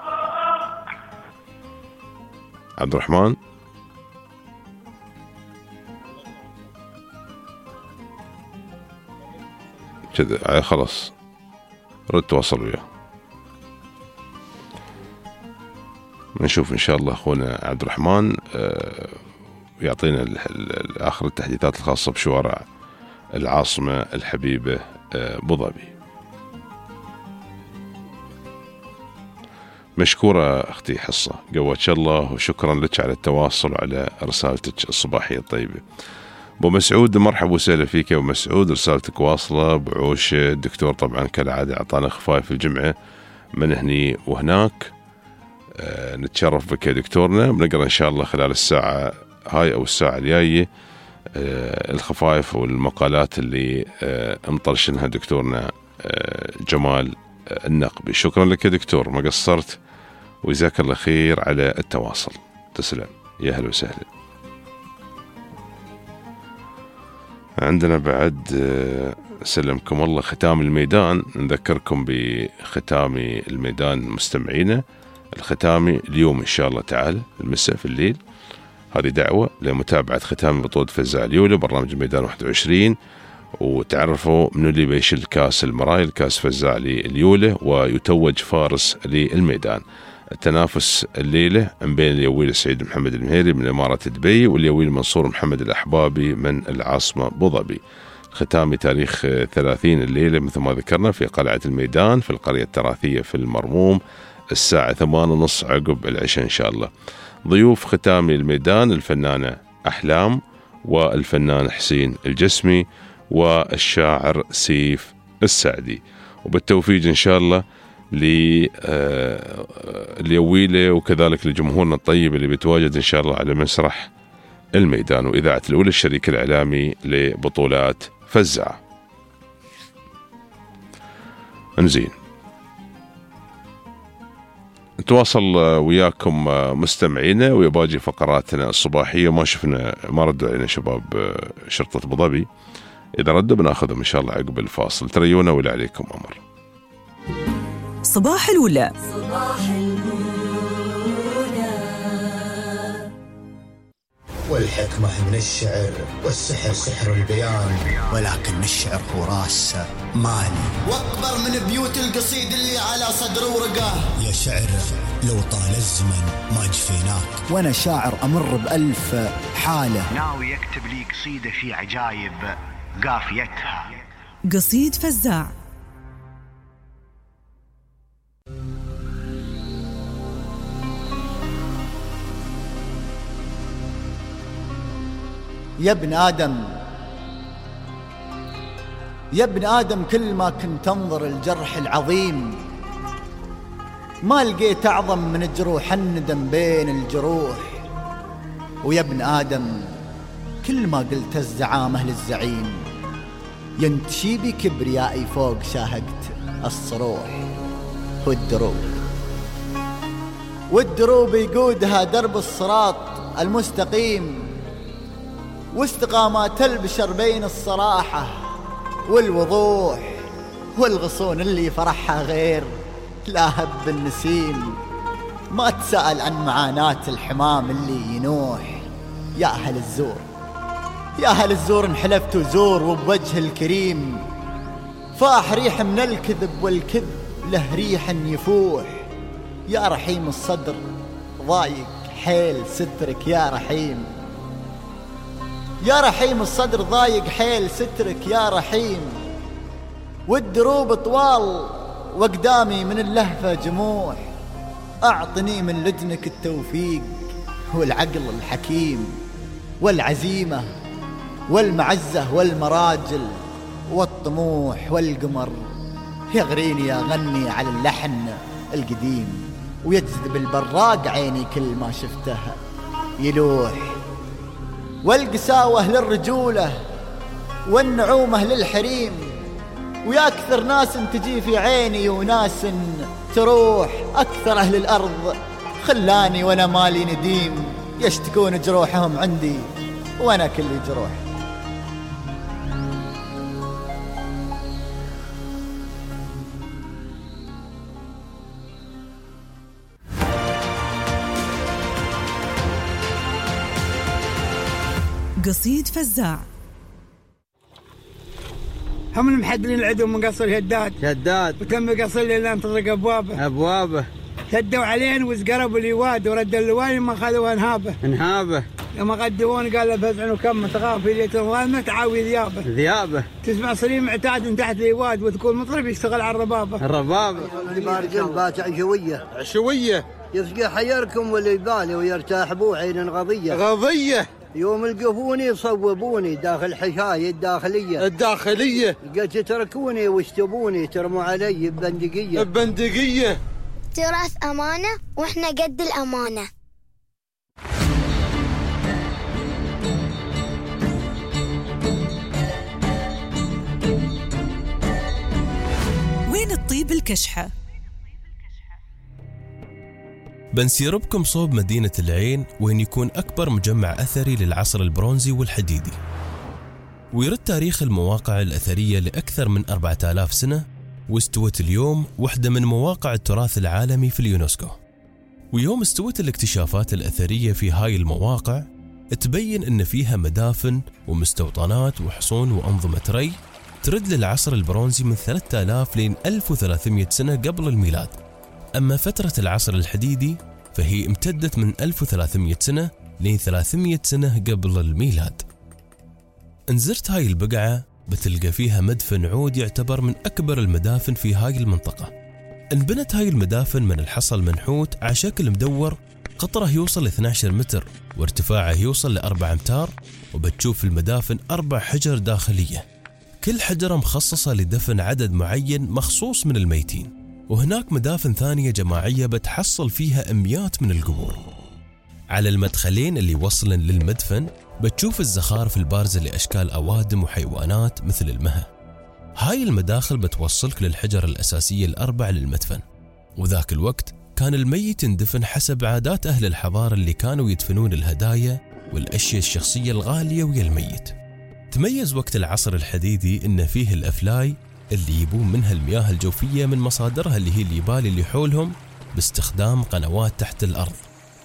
عبد الرحمن كذا خلاص، رد تواصل وياه. نشوف إن شاء الله أخونا عبد الرحمن يعطينا آخر التحديثات الخاصة بشوارع العاصمة الحبيبة أبو ظبي. مشكورة أختي حصة، قوتش الله، وشكرا لك على التواصل وعلى رسالتك الصباحية الطيبة. أبو مسعود مرحبا وسهلا فيك يا أبو مسعود، رسالتك واصلة بعوش. الدكتور طبعا كالعادة أعطانا خفايف الجمعة من هني وهناك. نتشرف بك يا دكتورنا، بنقرأ إن شاء الله خلال الساعة هاي أو الساعة الجاية الخفايف والمقالات اللي مطرشنها دكتورنا جمال النقبي. شكرا لك يا دكتور، ما قصرت، وجزاك الله خير على التواصل. تسلم، يا هلا وسهلا. عندنا بعد سلمكم الله ختام الميدان. نذكركم بختام الميدان مستمعينا. الختامي اليوم إن شاء الله تعالى المساء في الليل. هذه دعوة لمتابعة ختام بطولة فزاع اليولة برنامج الميدان 21، وتعرفوا من اللي بيشيل كاس المرايل، كاس فزاع اليولة، ويتوج فارس للميدان. التنافس الليلة بين اليويل سعيد محمد المهيري من إمارة دبي واليويل منصور محمد الأحبابي من العاصمة أبو ظبي. ختامي تاريخ 30 الليلة مثل ما ذكرنا في قلعة الميدان في القرية التراثية في المرموم الساعة 8:30 عقب العشاء إن شاء الله. ضيوف ختامي الميدان الفنانة أحلام والفنان حسين الجسمي والشاعر سيف السعدي. وبالتوفيق إن شاء الله لليويلة وكذلك لجمهورنا الطيب اللي بيتواجد إن شاء الله على مسرح الميدان وإذاعة الأولى الشريك الإعلامي لبطولات فزاع. انزين، نتواصل وياكم مستمعينا ويباجي فقراتنا الصباحية. ما ردوا علينا شباب شرطة أبو ظبي، إذا ردوا بناخذهم إن شاء الله عقب الفاصل. تريونا ولا عليكم أمر. صباح الأولى. صباح الأولى. والحكمة من الشعر والسحر سحر البيان، ولكن الشعر هو راس مالي واكبر من بيوت القصيد اللي على صدر ورقه. يا شعر لو طال الزمن ما جفيناك، وانا شاعر امر بألف حالة. ناوي يكتب لي قصيدة في عجايب قافيتها. قصيد فزاع. يا ابن آدم، يا ابن آدم، كل ما كنت انظر الجرح العظيم ما لقيت أعظم من جروح الندم بين الجروح. ويا ابن آدم، كل ما قلت الزعامة للزعيم ينتشي بكبريائي فوق شاهقت الصروح. والدروب يقودها درب الصراط المستقيم، واستقامات البشر بين الصراحة والوضوح، والغصون اللي فرحها غير لا هب النسيم، ما تسأل عن معاناة الحمام اللي ينوح. يا أهل الزور، يا أهل الزور، انحلفت زور وبوجه الكريم فاح ريح من الكذب، والكذب له ريح يفوح. يا رحيم الصدر ضايق حيل سترك يا رحيم، يا رحيم الصدر ضايق حيل سترك يا رحيم. والدروب طوال وقدامي من اللهفة جموح، أعطني من لدنك التوفيق والعقل الحكيم، والعزيمة والمعزة والمراجل والطموح. والقمر يغريني أغني على اللحن القديم، ويجذب البراق عيني كل ما شفته يلوح. والقساوة للرجولة والنعومة للحريم، ويا أكثر ناس تجي في عيني وناس تروح. أكثر أهل الأرض خلاني وأنا مالي نديم، يشتكون جروحهم عندي وأنا كلي جروح. قصيد فزاع. هم المحدرين العدو من قصر هداد وتم قصر لي لان تطرق ابوابه شدوا علينا وزقربوا اليواد ورد اللوان ما خذوها انهابه لما قدمون قال له فزعن وكم تغافي لي تنوان تعاوي ذيابه تسمع صريم معتاد تحت اليواد وتكون مطرب يشتغل على الربابه اللي بارجل بات عشويه يفقع حيركم واللي يبالي ويرتاح بو عين غضيه يوم القفوني صوبوني داخل حشاي الداخلية قد تتركوني واشتبوني ترموا علي ببندقية تراث أمانة وإحنا قد الأمانة. وين الطيب الكشحة؟ بنسير بكم صوب مدينة العين، وين يكون أكبر مجمع أثري للعصر البرونزي والحديدي، ويرد تاريخ المواقع الأثرية لأكثر من 4000 سنة، واستوت اليوم واحدة من مواقع التراث العالمي في اليونسكو. ويوم استوت الاكتشافات الأثرية في هاي المواقع تبين أن فيها مدافن ومستوطنات وحصون وأنظمة ري ترد للعصر البرونزي من 3000 لين 1300 سنة قبل الميلاد. أما فترة العصر الحديدي فهي امتدت من 1300 سنة لين 300 سنة قبل الميلاد. انزرت هاي البقعة بتلقى فيها مدفن عود يعتبر من أكبر المدافن في هاي المنطقة. انبنت هاي المدافن من الحصى المنحوت على شكل مدور، قطره يوصل 12 متر وارتفاعه يوصل ل4 أمتار، وبتشوف المدافن 4 حجر داخلية، كل حجرة مخصصة لدفن عدد معين مخصوص من الميتين. وهناك مدافن ثانية جماعية بتحصل فيها أميات من القبور. على المدخلين اللي وصلن للمدفن بتشوف الزخارف البارزة لأشكال أوادم وحيوانات مثل المها. هاي المداخل بتوصلك للحجر الأساسية ال4 للمدفن. وذاك الوقت كان الميت يندفن حسب عادات أهل الحضارة اللي كانوا يدفنون الهدايا والأشياء الشخصية الغالية ويا الميت. تميز وقت العصر الحديدي إن فيه الأفلاي اللي يبون منها المياه الجوفية من مصادرها اللي هي اليبال اللي حولهم باستخدام قنوات تحت الأرض.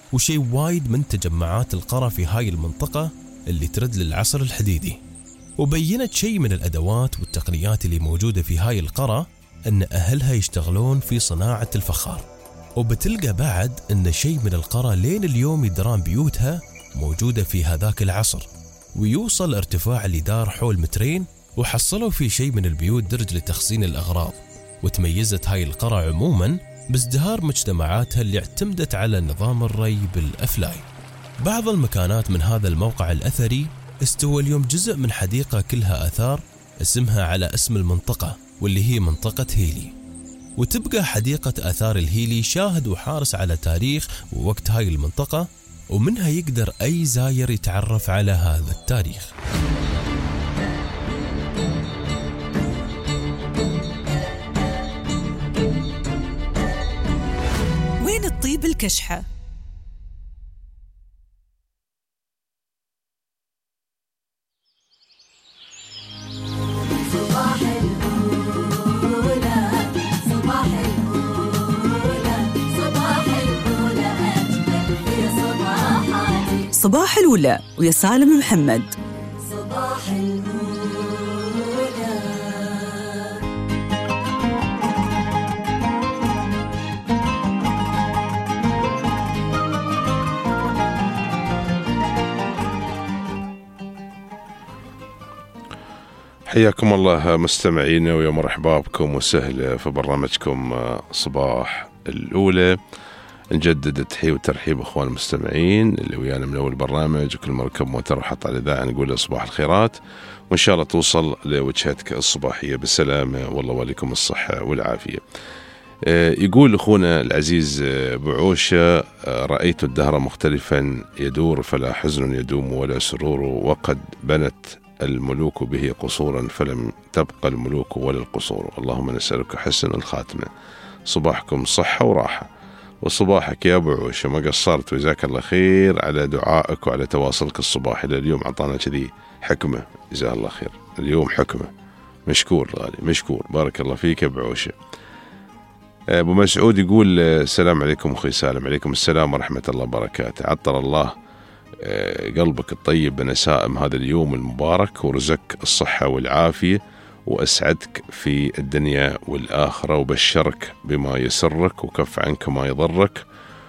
وشيء وايد من تجمعات القرى في هاي المنطقة اللي ترد للعصر الحديدي. وبينت شيء من الأدوات والتقنيات اللي موجودة في هاي القرى أن أهلها يشتغلون في صناعة الفخار. وبتلقى بعد أن شيء من القرى لين اليوم يدران بيوتها موجودة في هذاك العصر، ويوصل ارتفاع اللي دار حول 2 متر، وحصلوا في شيء من البيوت درج لتخزين الأغراض. وتميزت هاي القرى عموما بازدهار مجتمعاتها اللي اعتمدت على نظام الري بالأفلاي. بعض المكانات من هذا الموقع الأثري استوى اليوم جزء من حديقة كلها آثار اسمها على اسم المنطقة، واللي هي منطقة هيلي. وتبقى حديقة آثار الهيلي شاهد وحارس على تاريخ ووقت هاي المنطقة، ومنها يقدر أي زاير يتعرف على هذا التاريخ. وين الطيب الكشحة؟ صباح الأولى ويا سالم محمد. صباح الأولى. حياكم الله مستمعينا ويا مرحبا بكم وسهلا في برنامجكم صباح الأولى. نجدد التحية والترحيب أخوان المستمعين اللي ويانا من أول برنامج، وكل مركب موتر وحط على الإذاعة نقول له صباح الخيرات، وإن شاء الله توصل لوجهتك الصباحية بالسلامة والله وليكم الصحة والعافية. يقول أخونا العزيز بعوشة: رأيت الدهر مختلفا يدور فلا حزن يدوم ولا سرور، وقد بنت الملوك به قصورا فلم تبقى الملوك ولا القصور. اللهم نسألك حسن الخاتمة. صباحكم صحة وراحة، وصباحك يا أبو عوشة ما قصرت، وجزاك الله خير على دعائك وعلى تواصلك الصباحي. اليوم عطانا كذي حكمة، جزاه الله خير، اليوم حكمة. مشكور غالي، مشكور، بارك الله فيك يا أبو عوشة. أبو مسعود يقول: السلام عليكم أخي سالم. عليكم السلام ورحمة الله وبركاته. عطر الله قلبك الطيب بنسائم هذا اليوم المبارك، ورزقك الصحة والعافية، وأسعدك في الدنيا والآخرة، وبشرك بما يسرك وكف عنك ما يضرك،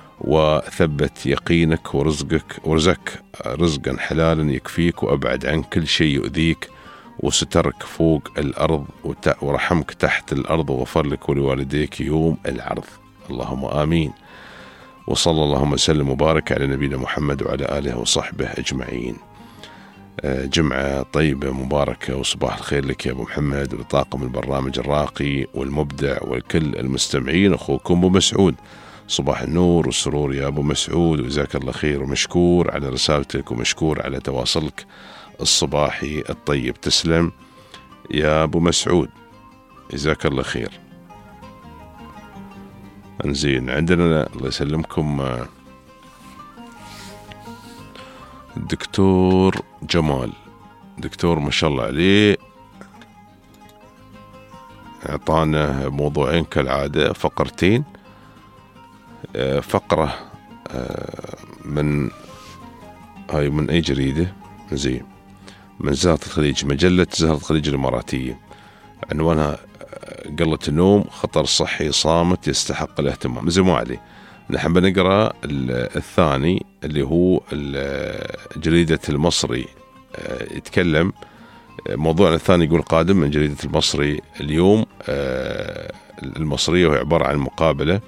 وثبت يقينك، ورزقك رزقا حلالا يكفيك، وأبعد عن كل شيء يؤذيك، وسترك فوق الأرض، ورحمك تحت الأرض، وغفر لك ولوالديك يوم العرض. اللهم آمين. وصلى اللهم وسلم وبارك على نبينا محمد وعلى آله وصحبه أجمعين. جمعة طيبة مباركة، وصباح الخير لك يا أبو محمد ولطاقم البرنامج الراقي والمبدع والكل المستمعين. أخوكم أبو مسعود. صباح النور والسرور يا أبو مسعود، وجزاك الله خير، ومشكور على رسالتك، ومشكور على تواصلك الصباحي الطيب. تسلم يا أبو مسعود، جزاك الله خير. انزين، عندنا الله يسلمكم الدكتور جمال، دكتور ما شاء الله عليه، اعطانا موضوعين كالعادة، فقرتين. فقرة من هاي من أي جريدة؟ زين، من زهرة الخليج، مجلة زهرة الخليج الإماراتية، عنوانها قلة النوم خطر صحي صامت يستحق الاهتمام. زين، ما عليه، نحن بنقرأ الثاني اللي هو جريدة المصري. يتكلم موضوعنا الثاني، يقول قادم من جريدة المصري اليوم. المصرية، وهي عبارة عن مقابلة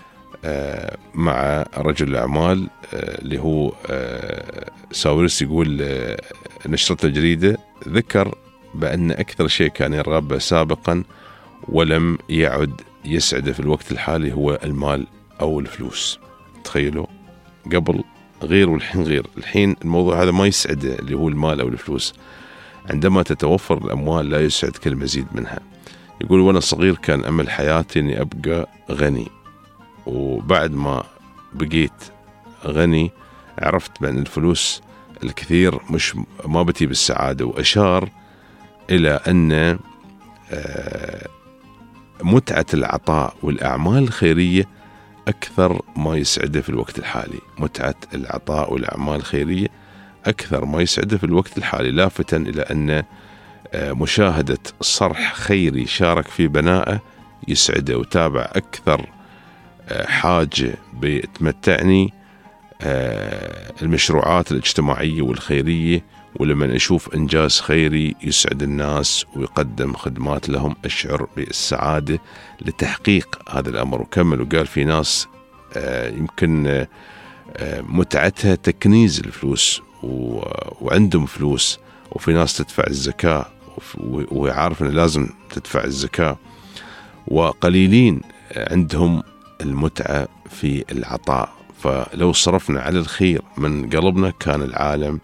مع رجل الأعمال اللي هو ساويرس. يقول نشرة الجريدة: ذكر بأن أكثر شيء كان يرغب سابقا ولم يعد يسعده في الوقت الحالي هو المال أو الفلوس. تخيلوا، قبل غير والحين غير. الحين الموضوع هذا ما يسعده اللي هو المال أو الفلوس. عندما تتوفر الأموال لا يسعدك المزيد منها. يقول: وأنا صغير كان أمل حياتي أني أبقى غني، وبعد ما بقيت غني عرفت بأن الفلوس الكثير ما بتجيب السعادة. وأشار إلى أن متعة العطاء والأعمال الخيرية أكثر ما يسعده في الوقت الحالي، متعة العطاء والأعمال الخيرية أكثر ما يسعده في الوقت الحالي، لافتا إلى أن مشاهدة صرح خيري شارك في بنائه يسعده، وتابع أكثر حاجة بتمتعني المشروعات الاجتماعية والخيرية، ولما أشوف إنجاز خيري يسعد الناس ويقدم خدمات لهم أشعر بالسعادة لتحقيق هذا الأمر. وكمل وقال في ناس يمكن متعتها تكنيز الفلوس وعندهم فلوس، وفي ناس تدفع الزكاة ويعرف أنه لازم تدفع الزكاة، وقليلين عندهم المتعة في العطاء. فلو صرفنا على الخير من قلبنا كان العالم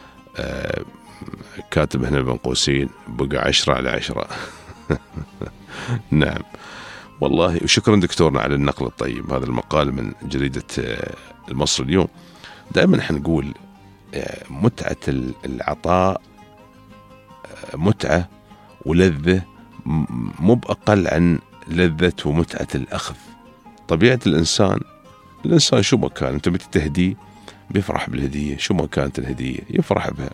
كاتب هنا بين قوسين بقى 10/10. نعم والله. وشكرا دكتورنا على النقل الطيب. هذا المقال من جريدة المصري اليوم. دائما احنا نقول متعة العطاء متعة ولذة مو بأقل عن لذة ومتعة الأخذ. طبيعة الإنسان شو ما كان، أنت بتهديه بيفرح بالهدية، شو ما كانت الهدية يفرح بها.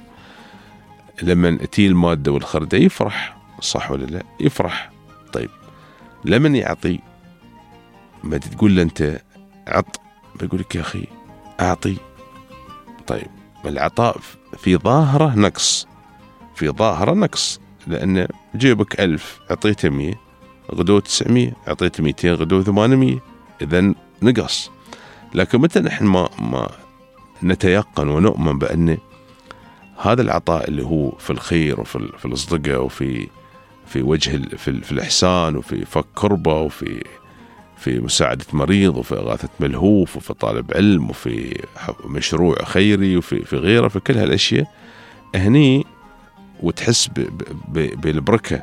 لما تي المادة والخردة يفرح، صح ولا لا؟ يفرح. طيب لمن يعطي ما تقول له أنت عط، بيقول لك يا أخي أعطي. طيب العطاء في ظاهرة نقص، في ظاهرة نقص، لأن جيبك 1000 أعطيته 100، غدوة 900 أعطيته 200، غدوة 800، إذن نقص. لكن متى نحن ما نتيقن ونؤمن بأن هذا العطاء اللي هو في الخير وفي الأصدقاء وفي وجه في الإحسان وفي فك كربة وفي مساعدة مريض وفي إغاثة ملهوف وفي طالب علم وفي مشروع خيري وفي غيره، في كل هالأشياء هني وتحس بالبركة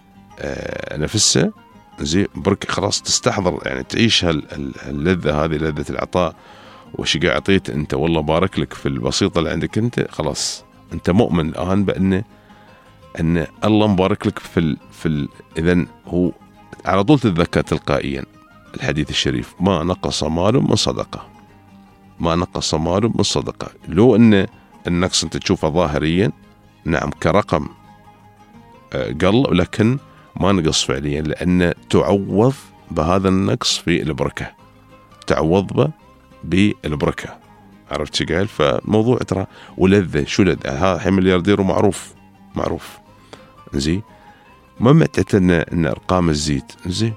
نفسها، زي بركة خلاص تستحضر، يعني تعيش اللذة هذه، لذة العطاء. وش قاعد عطيت أنت، والله بارك لك في البسيطة اللي عندك أنت، خلاص أنت مؤمن الآن بأن الله مبارك لك في إذن هو على طول تتذكر تلقائيا الحديث الشريف: ما نقص مال من صدقة، ما نقص مال من صدقة. لو أن النقص أنت تشوفه ظاهريا، نعم كرقم قل، لكن ما نقص فعليا، لأن تعوض بهذا النقص في البركة، تعوض به بالبركة. عرفت شو قال؟ فالموضوع ترى ولذة، شو لذة هذا الحين ملياردير معروف زي ما متعت ان ارقام الزيت زي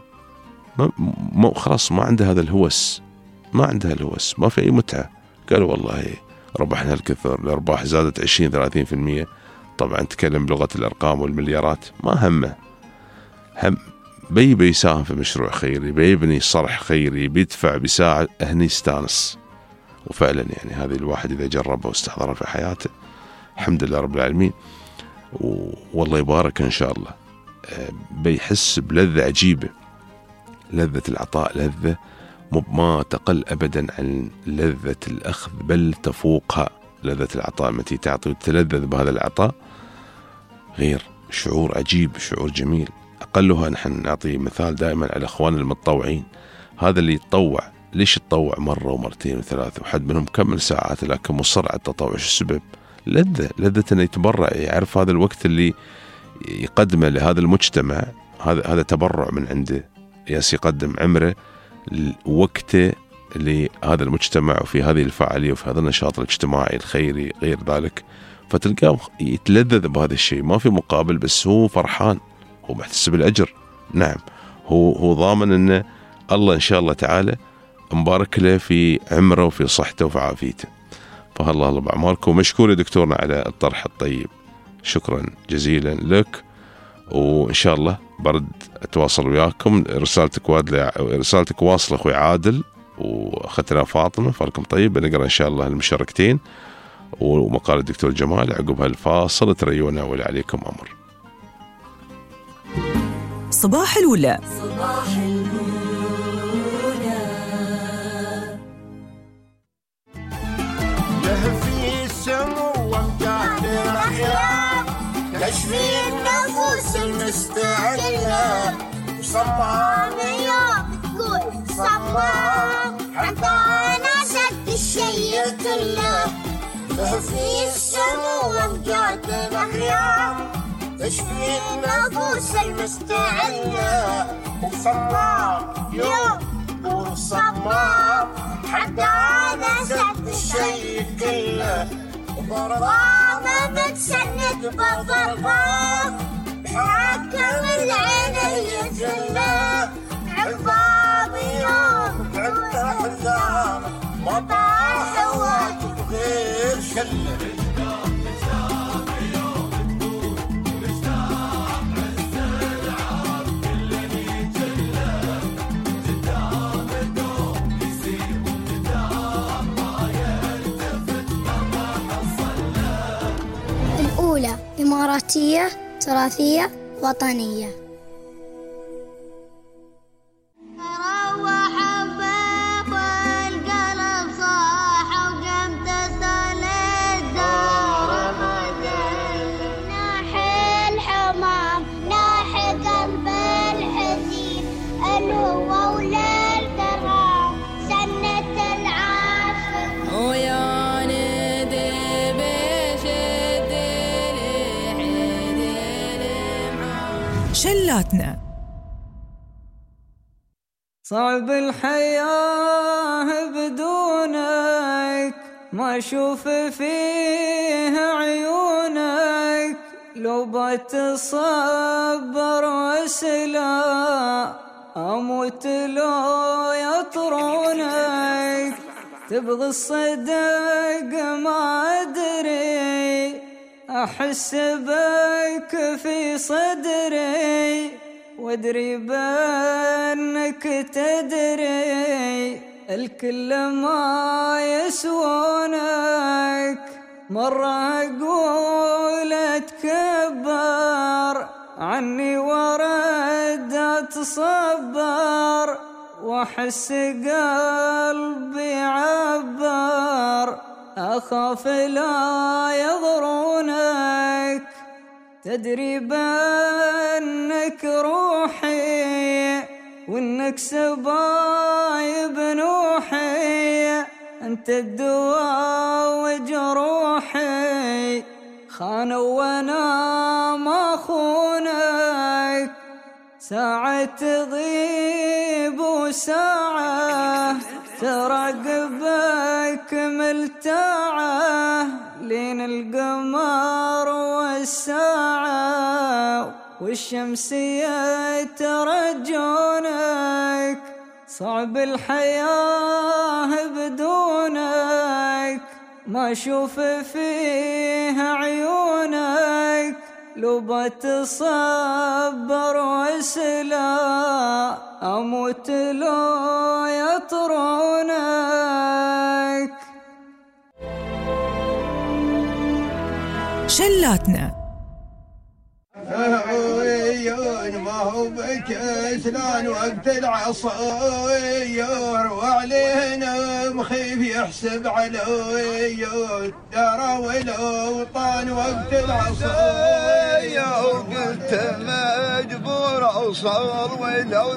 ما خلاص ما عنده هذا الهوس، ما عندها الهوس، ما في اي متعة. قالوا والله ربحنا الكثر، الارباح زادت 20-30%. طبعا تكلم بلغة الارقام والمليارات، ما همه، هم بيساهم في مشروع خيري، بيبني صرح خيري، بيدفع، بيساعد، هني يستانس. وفعلا يعني هذه الواحد إذا جربه واستحضره في حياته الحمد لله رب العالمين، والله يبارك إن شاء الله، بيحس بلذة عجيبة. لذة العطاء لذة ما تقل أبدا عن لذة الأخذ، بل تفوقها. لذة العطاء متى تعطي وتتلذذ بهذا العطاء غير، شعور عجيب، شعور جميل. أقلها نحن نعطي مثال دائما على أخوان المتطوعين. هذا اللي يتطوع، ليش يتطوع مرة ومرتين وثلاثة، وحد منهم كمل ساعات لكن مصر على التطوع؟ شو السبب؟ لذة أنه يتبرع، يعرف هذا الوقت اللي يقدمه لهذا المجتمع، هذا تبرع من عنده، يقدم عمره وقته لهذا المجتمع وفي هذه الفعالية وفي هذا النشاط الاجتماعي الخيري غير ذلك. فتلقاه يتلذذ بهذا الشيء، ما في مقابل، بس هو فرحان، هو محتسب الأجر. نعم هو ضامن أن الله إن شاء الله تعالى مبارك له في عمره وفي صحته وفي عافيته. فالله بأعمالكم. مشكور يا دكتورنا على الطرح الطيب، شكرا جزيلا لك، وإن شاء الله برد أتواصل وياكم. رسالتك واصلة أخوي عادل، وأختنا فاطمة، فالكم طيب. بنقرأ إن شاء الله المشاركتين ومقال الدكتور جمال، عقب هالفاصل تريونا ولا عليكم أمر. صباح الأولى. يهفي السمو وامتعد الأخيار، تشفي النفوس المستعجلة، صمام يا قول صمام، الشي كله له في السمو وامجاد الأخيار تشفي النفوس المستعلة وصمام يوم صمام حتى أنا سد الشي كله وضربة بتسند بضربة حكم العين يجله عقاب يوم عند حزام مطاح واجب غير شله الأولى إماراتية تراثية وطنية. روح الباب والقلب صاح وقمت اسال الدار مدل ناحي الحمام ناحي قلب الحزين الهوى ولا الكرام سنة العاشق ويا ندي بشد شلاتنا. صعب الحياة بدونك ما أشوف فيها عيونك لو بتصبر واسلا أموت لو يطرونك تبغى الصدق ما أدري أحس بك في صدري وادري بأنك تدري الكل ما يسوونك مرة أقول أتكبر عني ورد أتصبر وأحس قلبي عبر أخاف لا يضرونك تدري بأنك روحي وإنك سبايب نوحي أنت الدواء وجروحي خانوا وأنا ما خونك ساعة تغيب وساعة تراقبك ملتاعة لين القمر والساعة والشمسية ترجونك صعب الحياة بدونك ما أشوف فيها عيونك لو بتصبر واسلا أموت لو يطرونك. شلاتنا ما هو بكسلان وقت العصير وعلينا مخيف يحسب عليون دار والأوطان وقت العصير وقلت مجبور أوصل ولو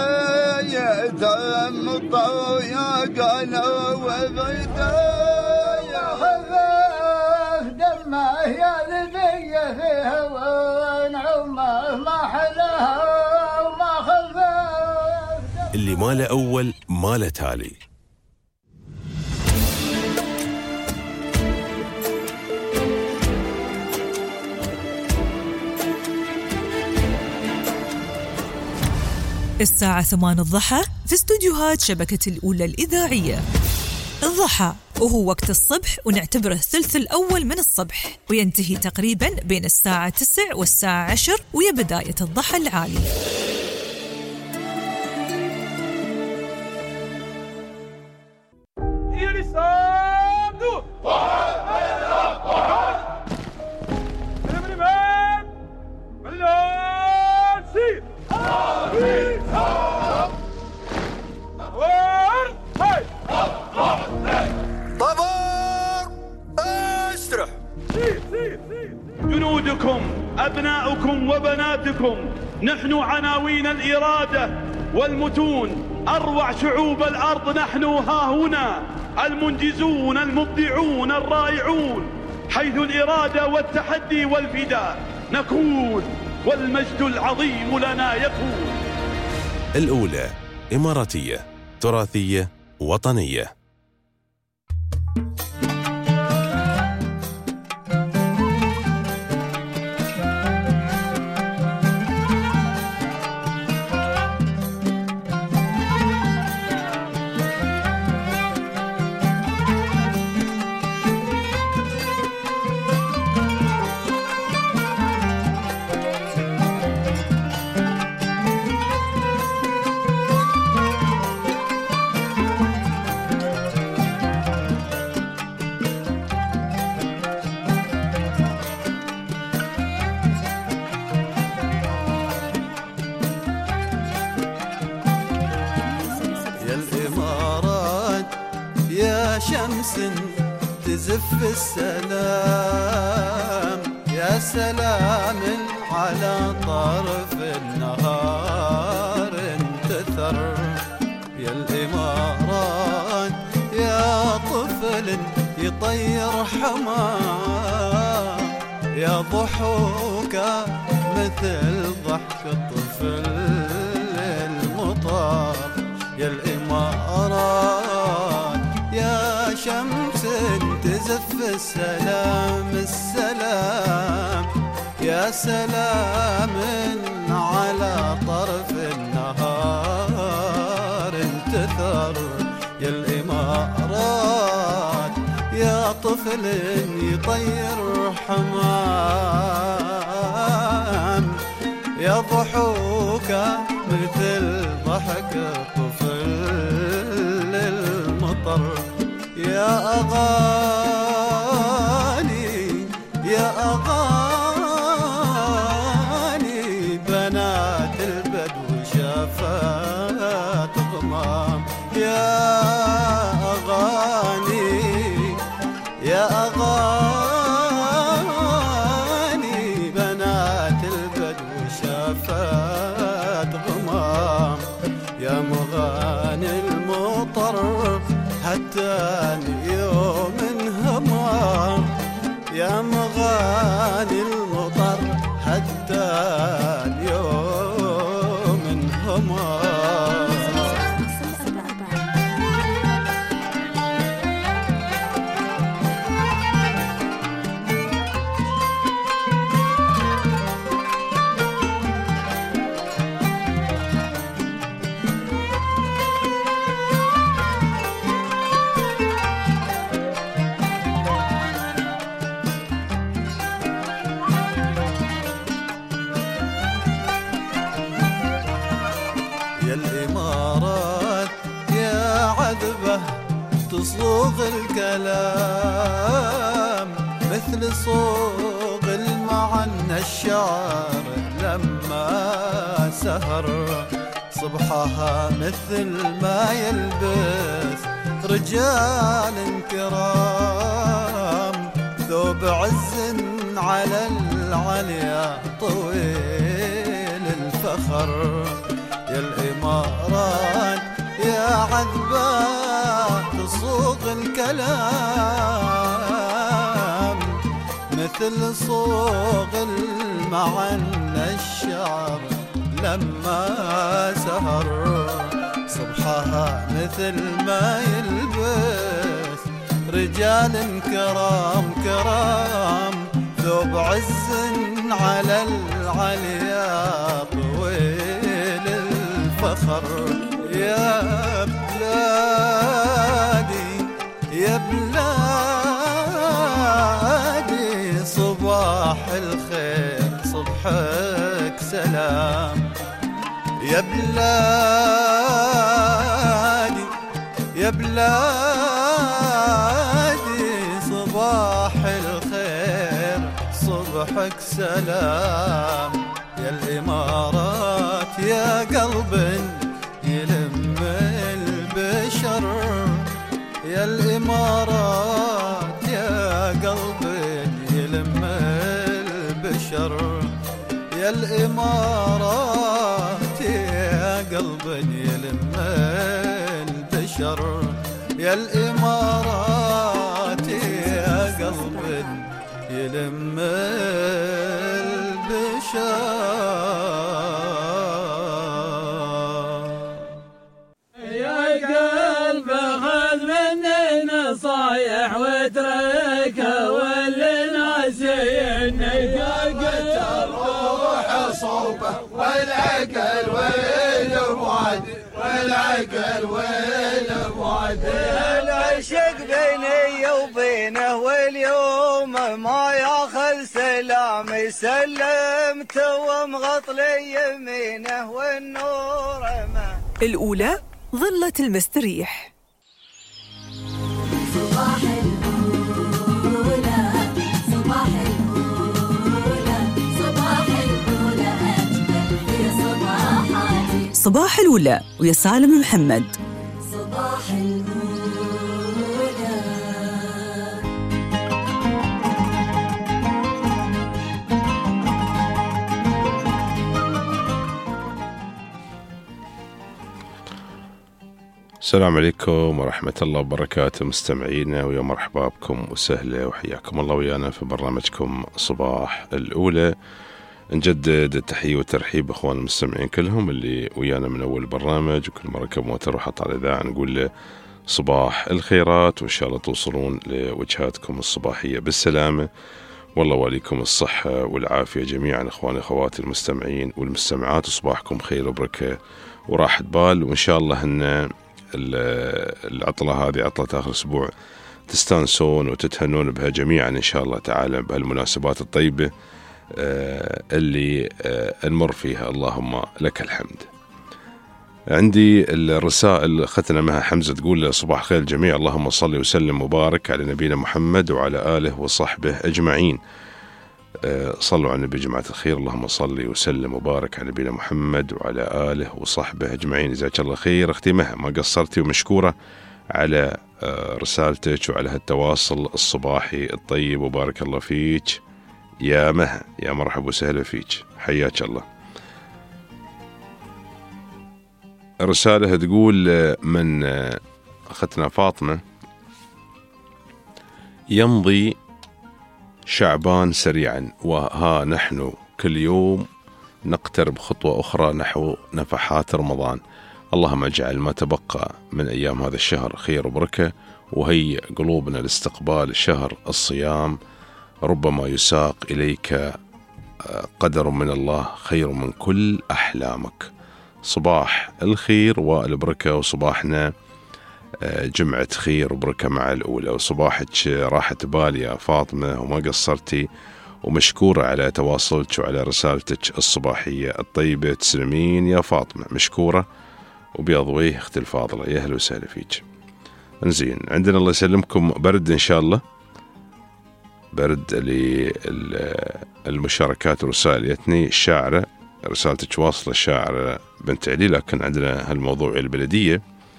تيتم الطويا قالوا وبيتايا خفاف دمه يا ذبية في هوى نعمه ما حلاها وما خفاف اللي ما له أول ما له تالي. الساعة 8 الضحى في استوديوهات شبكة الأولى الإذاعية. الضحى وهو وقت الصبح ونعتبره الثلث الأول من الصبح وينتهي تقريبا بين الساعة 9 والساعة 10 ويا بداية الضحى العالي. جنودكم أبناؤكم وبناتكم نحن عناوين الإرادة والمتون أروع شعوب الأرض نحن ها هنا، المنجزون المبدعون الرائعون، حيث الإرادة والتحدي والفداء نكون، والمجد العظيم لنا يكون. الأولى إماراتية، تراثية، وطنية. شمس تزف السلام، يا سلام على طرف النهار انتثر. يا الإمارات يا طفل يطير حمام، يا ضحوكة مثل ضحك الطفل المطار. يا الإمارات يا شمس تزف السلام، السلام يا سلام على طرف النهار انتثر. يا الإمارات يا طفل يطير حمام، يا ضحوكة مثل ضحك طفل المطر. يا أغاني يا أغاني بنات البدو شافت غمام. يا أغاني يا أغاني بنات البدو شافت غمام. يا مغاني المطر هتاني يوم همام، يا مغاني المطر هتاني يوم همام. تصوغ الكلام مثل صوغ المعنى الشعر لما سهر. صبحها مثل ما يلبس رجال كرام، ثوب عز على العليا طويل الفخر. يا الإمارات يا عذبة تصوغ الكلام مثل صوغ المعنى الشعر لما سهر. صبحها مثل ما يلبس رجال كرام كرام، ثوب عز على العليا طويل الفخر. يا بلادي يا بلادي صباح الخير صبحك سلام. يا بلادي يا بلادي صباح الخير صبحك سلام. يا الإمارات يا قلب يلم البشر، يا الإمارات يا قلب يلم البشر. يا الإمارات يا قلب يلم الشر يا الإمارات يا قلب يلم البشر يا قلب خذ مني نصايح واتركها والناس ينقل الروح صوبه والعقل والمواد العشق بيني وبينه واليوم ما ياخذ سلام سلمت ومغط لي يمينه والنور ما. الأولى ظلة المستريح. صباح الأولى صباح الأولى صباح الأولى أجمل في صباحاتي. صباح الأولى ويا سالم محمد. صباح الأولى. السلام عليكم ورحمة الله وبركاته مستمعينا، ويا مرحبا بكم وسهلا وحياكم الله ويانا في برنامجكم صباح الأولى. نجدد التحية والترحيب بأخوان المستمعين كلهم اللي ويانا من أول برنامج، وكل مرة ركب موتر وحط على الإذاعة نقول له صباح الخيرات، وإن شاء الله توصلون لوجهاتكم الصباحية بالسلامة. والله واليكم الصحة والعافية جميعا أخواني أخواتي المستمعين والمستمعات، وصباحكم خير وبركة وراحة بال، وإن شاء الله أن العطلة هذه عطلة آخر أسبوع تستانسون وتتهنون بها جميعا إن شاء الله تعالى بهالمناسبات الطيبة اللي نمر فيها، اللهم لك الحمد. عندي الرسائل ختنا معها حمزة تقول صباح خير الجميع، اللهم صل وسلم وبارك على نبينا محمد وعلى آله وصحبه أجمعين. صلوا على النبي جماعة الخير، اللهم صل وسلم وبارك على نبينا محمد وعلى آله وصحبه أجمعين. جزاك الله خير أختي مها، ما قصرتي ومشكورة على رسالتك وعلى هالتواصل الصباحي الطيب، وبارك الله فيك يا مها، يا مرحبا وسهلا فيك، حياك الله. رسالة تقول من أختنا فاطمة: يمضي شعبان سريعا وها نحن كل يوم نقترب خطوة أخرى نحو نفحات رمضان، اللهم اجعل ما تبقى من أيام هذا الشهر خير وبركة، وهي قلوبنا لاستقبال شهر الصيام، ربما يساق إليك قدر من الله خير من كل أحلامك. صباح الخير والبركة، وصباحنا جمعة خير وبركة مع الأولى، وصباحك راحة بالي يا فاطمة وما قصرتي، ومشكورة على تواصلك وعلى رسالتك الصباحية الطيبة. تسلمين يا فاطمة، مشكورة وبيض وجه أختي الفاضلة، يا أهلا وسهلا فيك. انزين، عندنا الله يسلمكم برد إن شاء الله، برد للمشاركات والرسائل. يتني الشاعرة رسالتك واصلة الشاعرة بنت علي، لكن عندنا هالموضوع البلدية.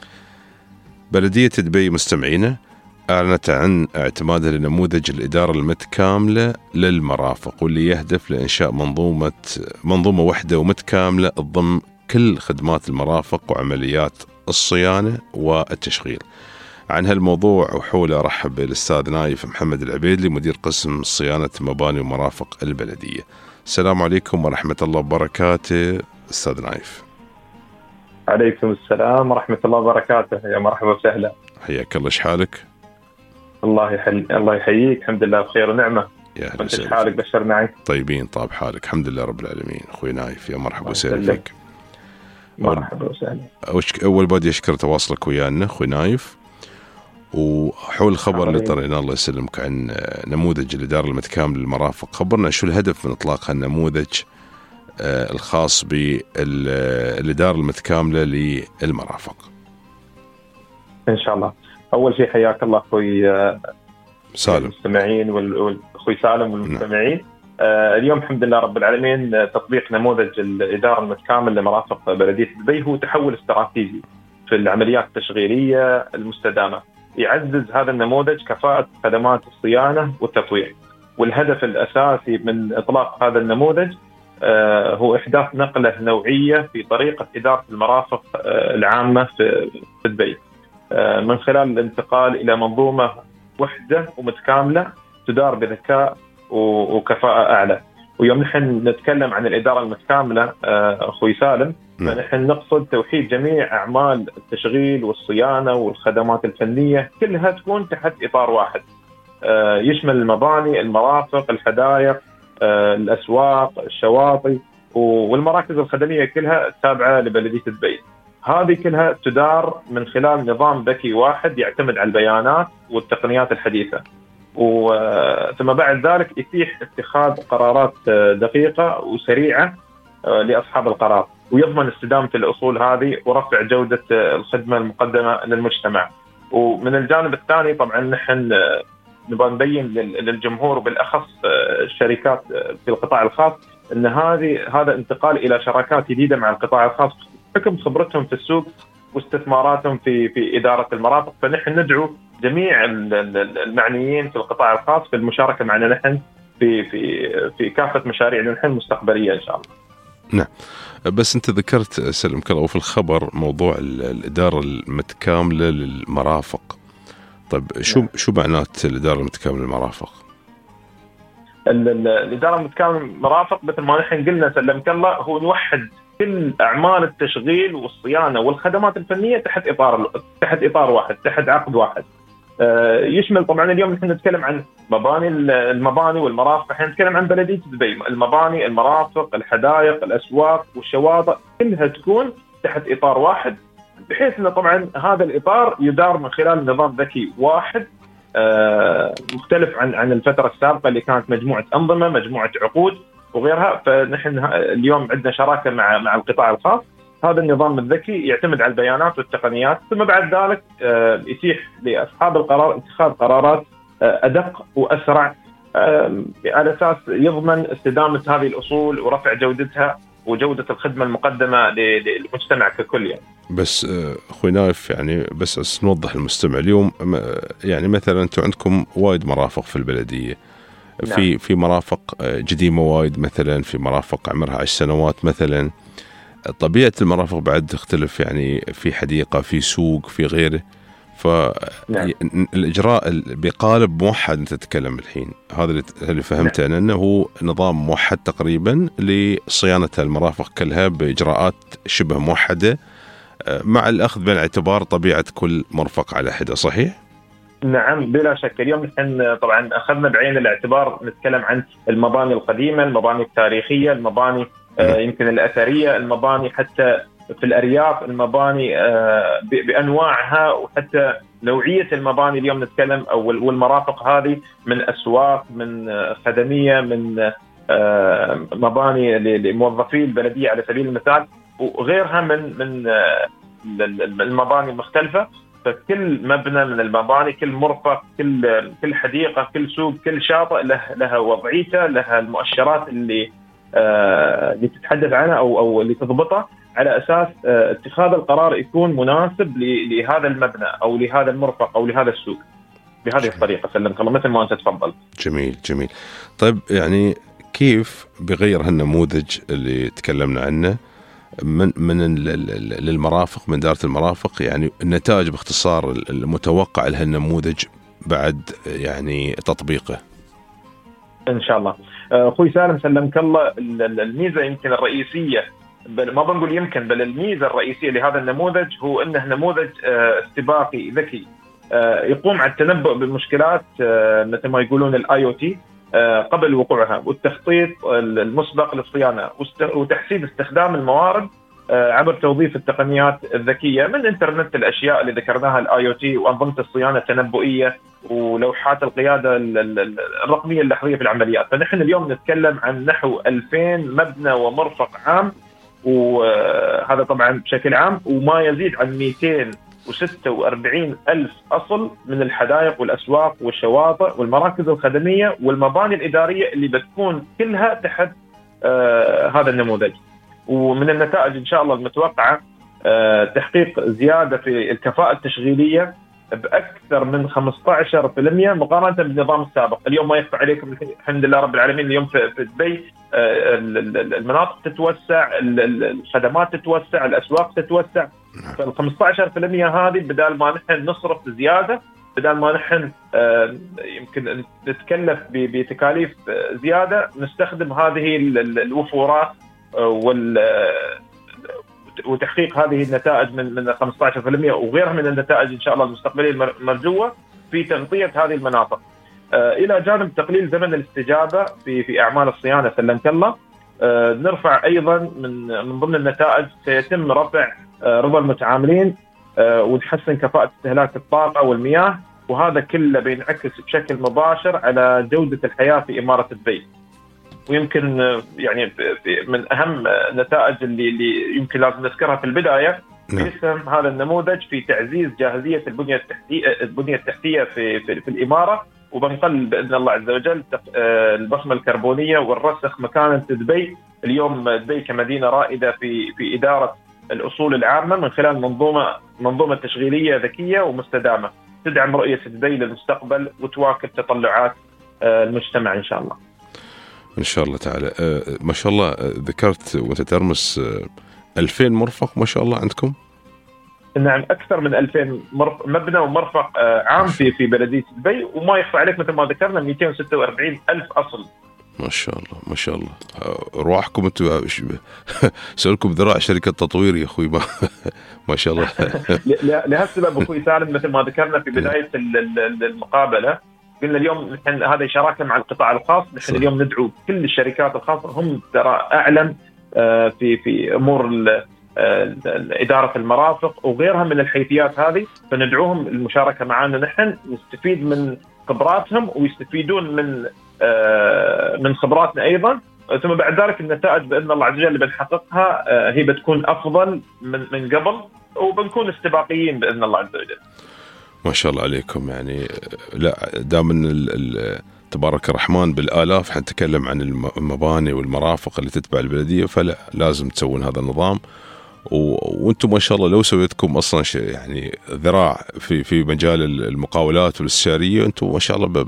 بلدية دبي مستمعينا أعلنت عن اعتمادها لنموذج الإدارة المتكاملة للمرافق، واللي يهدف لإنشاء منظومة وحدة ومتكاملة تضم كل خدمات المرافق وعمليات الصيانة والتشغيل. عن هالموضوع وحوله رحب بالأستاذ نايف محمد العبيدلي، مدير قسم صيانة مباني ومرافق البلدية. السلام عليكم ورحمة الله وبركاته أستاذ نايف. عليكم السلام ورحمة الله وبركاته، يا مرحبا وسهلا. حياك الله، شحالك؟ الله يحييك، الحمد لله بخير ونعمة. يا أهلا وسهلا. حالك بشر معي؟ طيبين، طاب حالك؟ الحمد لله رب العالمين. أخوي نايف، يا مرحبا وسهلا فيك. مرحبا وسهلا. أول بدي أشكر تواصلك ويانا أخوي نايف، وحول الخبر اللي طرينا الله يسلمك عن نموذج الإدارة المتكاملة للمرافق. خبرنا شو الهدف من إطلاق هالنموذج الخاص بالإدارة المتكاملة للمرافق. إن شاء الله. أول شيء حياك الله أخوي سالم المستمعين والأخوي سالم والمستمعين. اليوم الحمد لله رب العالمين تطبيق نموذج الإدارة المتكاملة لمرافق بلدية دبي هو تحول استراتيجي في العمليات التشغيلية المستدامة، يعزز هذا النموذج كفاءة خدمات الصيانة والتطوير. والهدف الأساسي من إطلاق هذا النموذج هو إحداث نقلة نوعية في طريقة إدارة المرافق العامة في دبي. من خلال الانتقال إلى منظومة وحدة ومتكاملة تدار بذكاء وكفاءة أعلى. ويوم نحن نتكلم عن الإدارة المتكاملة أخوي سالم، فنحن نقصد توحيد جميع أعمال التشغيل والصيانة والخدمات الفنية كلها تكون تحت إطار واحد، يشمل المباني، المرافق، الحدائق، الأسواق، الشواطئ والمراكز الخدمية كلها التابعة لبلدية دبي. هذه كلها تدار من خلال نظام ذكي واحد يعتمد على البيانات والتقنيات الحديثة، ثم بعد ذلك يتيح اتخاذ قرارات دقيقة وسريعة لأصحاب القرار، ويضمن استدامة الأصول هذه ورفع جودة الخدمة المقدمة للمجتمع. ومن الجانب الثاني طبعا نحن نبغى نبين للجمهور وبالأخص الشركات في القطاع الخاص أن هذا انتقال إلى شراكات جديدة مع القطاع الخاص بحكم خبرتهم في السوق واستثماراتهم في إدارة المرافق. فنحن ندعو جميع المعنيين في القطاع الخاص في المشاركة معنا نحن في كافة مشاريعنا نحن المستقبلية إن شاء الله. نعم، بس أنت ذكرت سلمك الله في الخبر موضوع الإدارة المتكاملة للمرافق. طيب شو معنات الإدارة المتكاملة للمرافق؟ الإدارة المتكاملة للمرافق مثل ما نحن قلنا سلمك الله هو نوحد كل أعمال التشغيل والصيانة والخدمات الفنية تحت إطار واحد، تحت عقد واحد. يشمل طبعا اليوم نحن نتكلم عن المباني والمرافق، احنا نتكلم عن بلدية دبي، المباني، المرافق، الحدائق، الأسواق والشواطئ كلها تكون تحت إطار واحد، بحيث أن طبعا هذا الإطار يدار من خلال نظام ذكي واحد مختلف عن الفترة السابقة اللي كانت مجموعة أنظمة، مجموعة عقود وغيرها. فنحن اليوم عندنا شراكة مع القطاع الخاص. هذا النظام الذكي يعتمد على البيانات والتقنيات، ثم بعد ذلك يتيح لأصحاب القرار اتخاذ قرارات أدق وأسرع على أساس يضمن استدامة هذه الأصول ورفع جودتها وجودة الخدمة المقدمة للمجتمع ككل. بس أخوي نايف يعني بس نوضح المستمع اليوم، يعني مثلا أنتم عندكم وايد مرافق في البلدية، في مرافق قديمة وايد، مثلا في مرافق عمرها 10 سنوات مثلا. طبيعة المرافق بعد تختلف، يعني في حديقة، في سوق، في غيره. فالإجراء بقالب موحد أنت تتكلم الحين، هذا اللي فهمته أنا، أنه نظام موحد تقريبا لصيانة المرافق كلها بإجراءات شبه موحدة مع الأخذ بعين الاعتبار طبيعة كل مرفق على حدة. صحيح؟ نعم بلا شك. اليوم نحن طبعا أخذنا بعين الاعتبار، نتكلم عن المباني القديمة، المباني التاريخية، المباني يمكن الأثرية، المباني حتى في الأرياف، المباني بأنواعها وحتى نوعية المباني. اليوم نتكلم والمرافق هذه من أسواق، من خدمية، من مباني لموظفي البلدية على سبيل المثال، وغيرها من المباني المختلفة. فكل مبنى من المباني، كل مرفق، كل حديقة، كل سوق، كل شاطئ لها وضعيته، لها المؤشرات اللي تتحدث عنها أو اللي تضبطها على أساس اتخاذ القرار يكون مناسب لهذا المبنى أو لهذا المرفق أو لهذا السوق بهذه الطريقة. سلمك الله مثل ما أنت تفضل. جميل جميل. طيب يعني كيف بغير هالنموذج اللي تكلمنا عنه من للمرافق، من دارة المرافق، يعني النتائج باختصار المتوقع لهالنموذج بعد يعني تطبيقه؟ إن شاء الله. أخوي سالم سلمك الله، الميزة يمكن الرئيسية، ما بنقول يمكن، بل الميزة الرئيسية لهذا النموذج هو أنه نموذج استباقي ذكي يقوم على التنبؤ بالمشكلات مثل ما يقولون الIoT قبل وقوعها، والتخطيط المسبق للصيانة، وتحسين استخدام الموارد عبر توظيف التقنيات الذكية من إنترنت الأشياء اللي ذكرناها الIoT وأنظمة الصيانة التنبؤية ولوحات القيادة الرقمية اللحظية في العمليات. فنحن اليوم نتكلم عن نحو 2000 مبنى ومرفق عام، وهذا طبعا بشكل عام، وما يزيد عن 246 ألف أصل من الحدائق والأسواق والشواطئ والمراكز الخدمية والمباني الإدارية اللي بتكون كلها تحت هذا النموذج. ومن النتائج إن شاء الله المتوقعة تحقيق زيادة في الكفاءة التشغيلية بأكثر من 15% مقارنة بالنظام السابق. اليوم ما يخفى عليكم الحمد لله رب العالمين، اليوم في دبي المناطق تتوسع، الخدمات تتوسع، الأسواق تتوسع، فال 15% هذه بدال ما نحن نصرف زيادة، بدال ما نحن يمكن نتكلف بتكاليف زيادة، نستخدم هذه الوفورات وتحقيق هذه النتائج من 15% وغيرها من النتائج إن شاء الله المستقبلية المرجوة في تغطية هذه المناطق. إلى جانب تقليل زمن الاستجابة في أعمال الصيانة سلمك الله، نرفع أيضا من ضمن النتائج سيتم رفع رضا المتعاملين ونحسن كفاءة استهلاك الطاقة والمياه، وهذا كله بينعكس بشكل مباشر على جودة الحياة في إمارة دبي. ويمكن يعني من أهم النتائج اللي يمكن لازم نذكرها في البداية باسم هذا النموذج في تعزيز جاهزية البنية التحتية في الإمارة، وبنقلل بإذن الله عز وجل البصمة الكربونية والرسخ مكانة دبي. اليوم دبي كمدينة رائدة في إدارة الأصول العامة من خلال منظومة تشغيلية ذكية ومستدامة تدعم رؤية دبي للمستقبل وتواكب تطلعات المجتمع إن شاء الله. إن شاء الله تعالى. ما شاء الله ذكرت وأنت ترمس 2000 مرفق ما شاء الله عندكم. نعم، أكثر من 2000 مبنى ومرفق عام في بلدية دبي، وما يخفى عليك مثل ما ذكرنا 246 ألف أصل. ما شاء الله ما شاء الله. أرواحكم أنتم سألكم ذراع شركة تطوير يا أخوي ما شاء الله. لهالسبب أخوي سالم مثل ما ذكرنا في بداية المقابلة قلنا اليوم نحن هذا شراكة مع القطاع الخاص. نحن اليوم ندعو كل الشركات الخاصة، هم ترى أعلم في أمور إدارة المرافق وغيرها من الحيثيات هذه، فندعوهم المشاركة معنا. نحن نستفيد من خبراتهم ويستفيدون من خبراتنا أيضا، ثم بعد ذلك النتائج بإذن الله عز وجل اللي بنحققها هي بتكون أفضل من قبل، وبنكون استباقيين بإذن الله عز وجل. ما شاء الله عليكم. يعني لا دام تبارك الرحمن بالآلاف حنتكلم عن المباني والمرافق اللي تتبع البلدية، فلا لازم تسوون هذا النظام. وانتم ما شاء الله لو سويتكم اصلا يعني ذراع في مجال المقاولات والاستشاريه، انتم ما شاء الله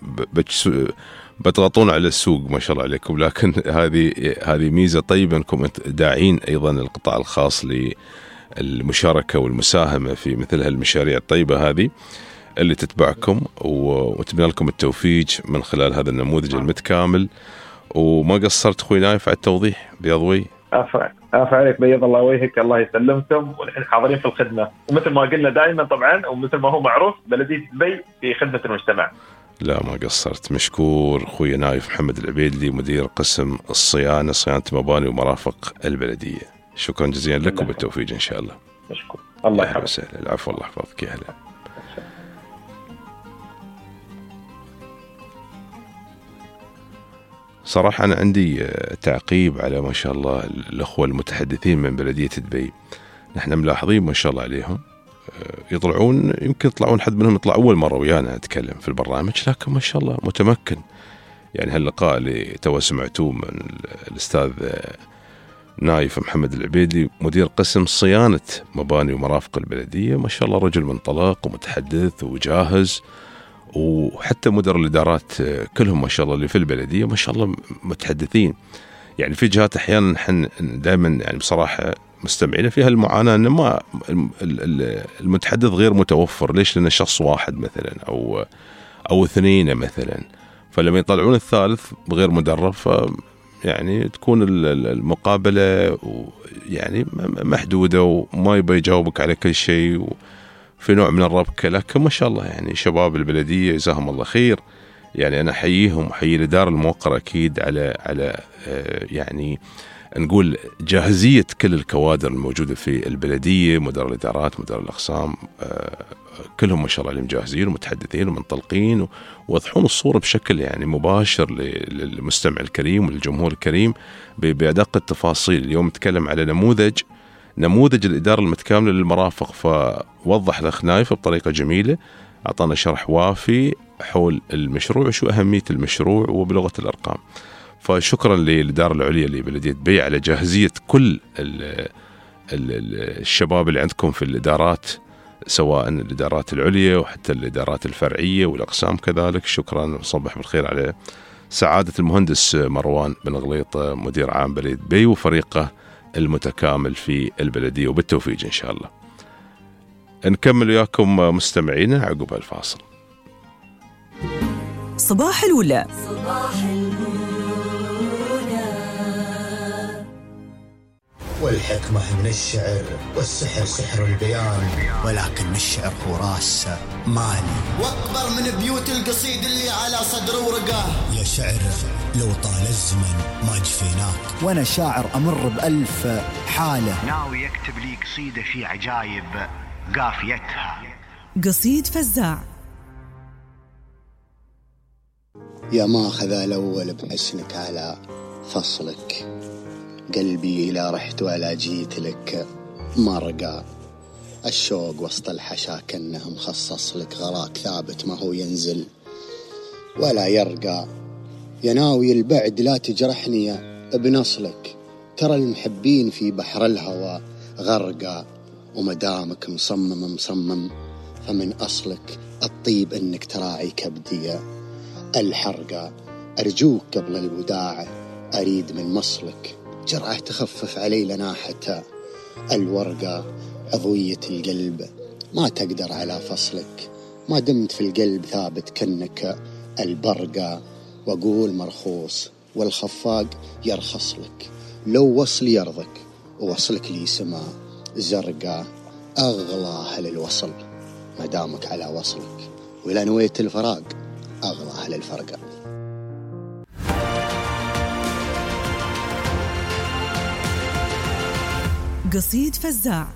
بتغطون على السوق ما شاء الله عليكم. لكن هذه ميزه طيبه انكم داعين ايضا القطاع الخاص للمشاركه والمساهمه في مثل هالمشاريع الطيبه هذه اللي تتبعكم، ونتمنى لكم التوفيق من خلال هذا النموذج المتكامل. وما قصرت اخوي نايف على التوضيح بيضوي. عفا عليك، بيض الله وجهك، الله يسلمكم، ونحن حاضرين في الخدمة، ومثل ما قلنا دائما طبعا ومثل ما هو معروف بلدية دبي في خدمة المجتمع. لا ما قصرت. مشكور أخوي نايف محمد العبيدلي، مدير قسم صيانة مباني ومرافق البلدية. شكرا جزيلا لك وبالتوفيق إن شاء الله. مشكور. الله يحفظك. العفو، الله يحفظك. يا هلا. صراحة أنا عندي تعقيب على ما شاء الله الأخوة المتحدثين من بلدية دبي. نحن ملاحظين ما شاء الله عليهم يطلعون، يمكن يطلعون حد منهم يطلع أول مرة ويانا أتكلم في البرنامج، لكن ما شاء الله متمكن. يعني هاللقاء اللي تو سمعتوه من الأستاذ نايف محمد العبيدلي مدير قسم صيانة مباني ومرافق البلدية، ما شاء الله رجل منطلق ومتحدث وجاهز. وحتى مدراء الإدارات كلهم ما شاء الله اللي في البلدية ما شاء الله متحدثين. يعني في جهات أحيانا نحن دائما يعني بصراحة مستمعين فيها المعاناة أن ما المتحدث غير متوفر. ليش؟ لأن شخص واحد مثلا أو اثنين مثلا، فلما يطلعون الثالث غير مدرب يعني تكون المقابلة يعني محدودة وما يبي يجاوبك على كل شيء في نوع من الربكة. لكن ما شاء الله يعني شباب البلدية جزاهم الله خير، يعني أنا أحييهم وأحيي الإدارة الموقرة أكيد على يعني نقول جاهزية كل الكوادر الموجودة في البلدية، مدراء الإدارات، مدراء الأقسام، كلهم ما شاء الله عليهم جاهزين ومتحدثين ومنطلقين ووضحون الصورة بشكل يعني مباشر للمستمع الكريم وللجمهور الكريم بأدق التفاصيل. اليوم نتكلم على نموذج الإدارة المتكاملة للمرافق، فوضح الأخ نايف بطريقة جميلة، أعطانا شرح وافي حول المشروع وشو أهمية المشروع وبلغة الأرقام. فشكرا للإدارة العليا لبلدية دبي على جاهزية كل الشباب اللي عندكم في الإدارات، سواء الإدارات العليا وحتى الإدارات الفرعية والأقسام كذلك. شكرا، صبح بالخير على سعادة المهندس مروان بن غليط مدير عام بلدية دبي وفريقه المتكامل في البلدية، وبالتوفيق إن شاء الله. نكمل وياكم مستمعينا عقب الفاصل. صباح الأولى. والحكمة من الشعر والسحر سحر البيان، ولكن الشعر هو راس مالي واكبر من بيوت القصيد اللي على صدر ورقاه. يا شعر لو طال الزمن ما جفيناك، وانا شاعر امر بألف حالة. ناوي يكتب لي قصيدة في عجايب قافيتها. قصيد فزاع. يا ماخذ الأول بحسنك على فصلك، قلبي إلى رحت ولا جيت لك مرقى. الشوق وسط الحشا كأنه مخصص لك، غراك ثابت ما هو ينزل ولا يرقى. يا ناوي البعد لا تجرحني يا ابن أصلك، ترى المحبين في بحر الهوى غرقى. ومدامك مصمم فمن أصلك الطيب إنك تراعي كبدي الحرقة. أرجوك قبل الوداع أريد من مصلك جرعة تخفف علي لناحة الورقة. عضوية القلب ما تقدر على فصلك، ما دمت في القلب ثابت كأنك البرقة. وأقول مرخوص والخفاق يرخص لك، لو وصل يرضك ووصلك لي سما زرقاء. أغلى أهل الوصل ما دامك على وصلك، وإلى نويت الفراق أغلى أهل الفرقة. قصيد فزاع.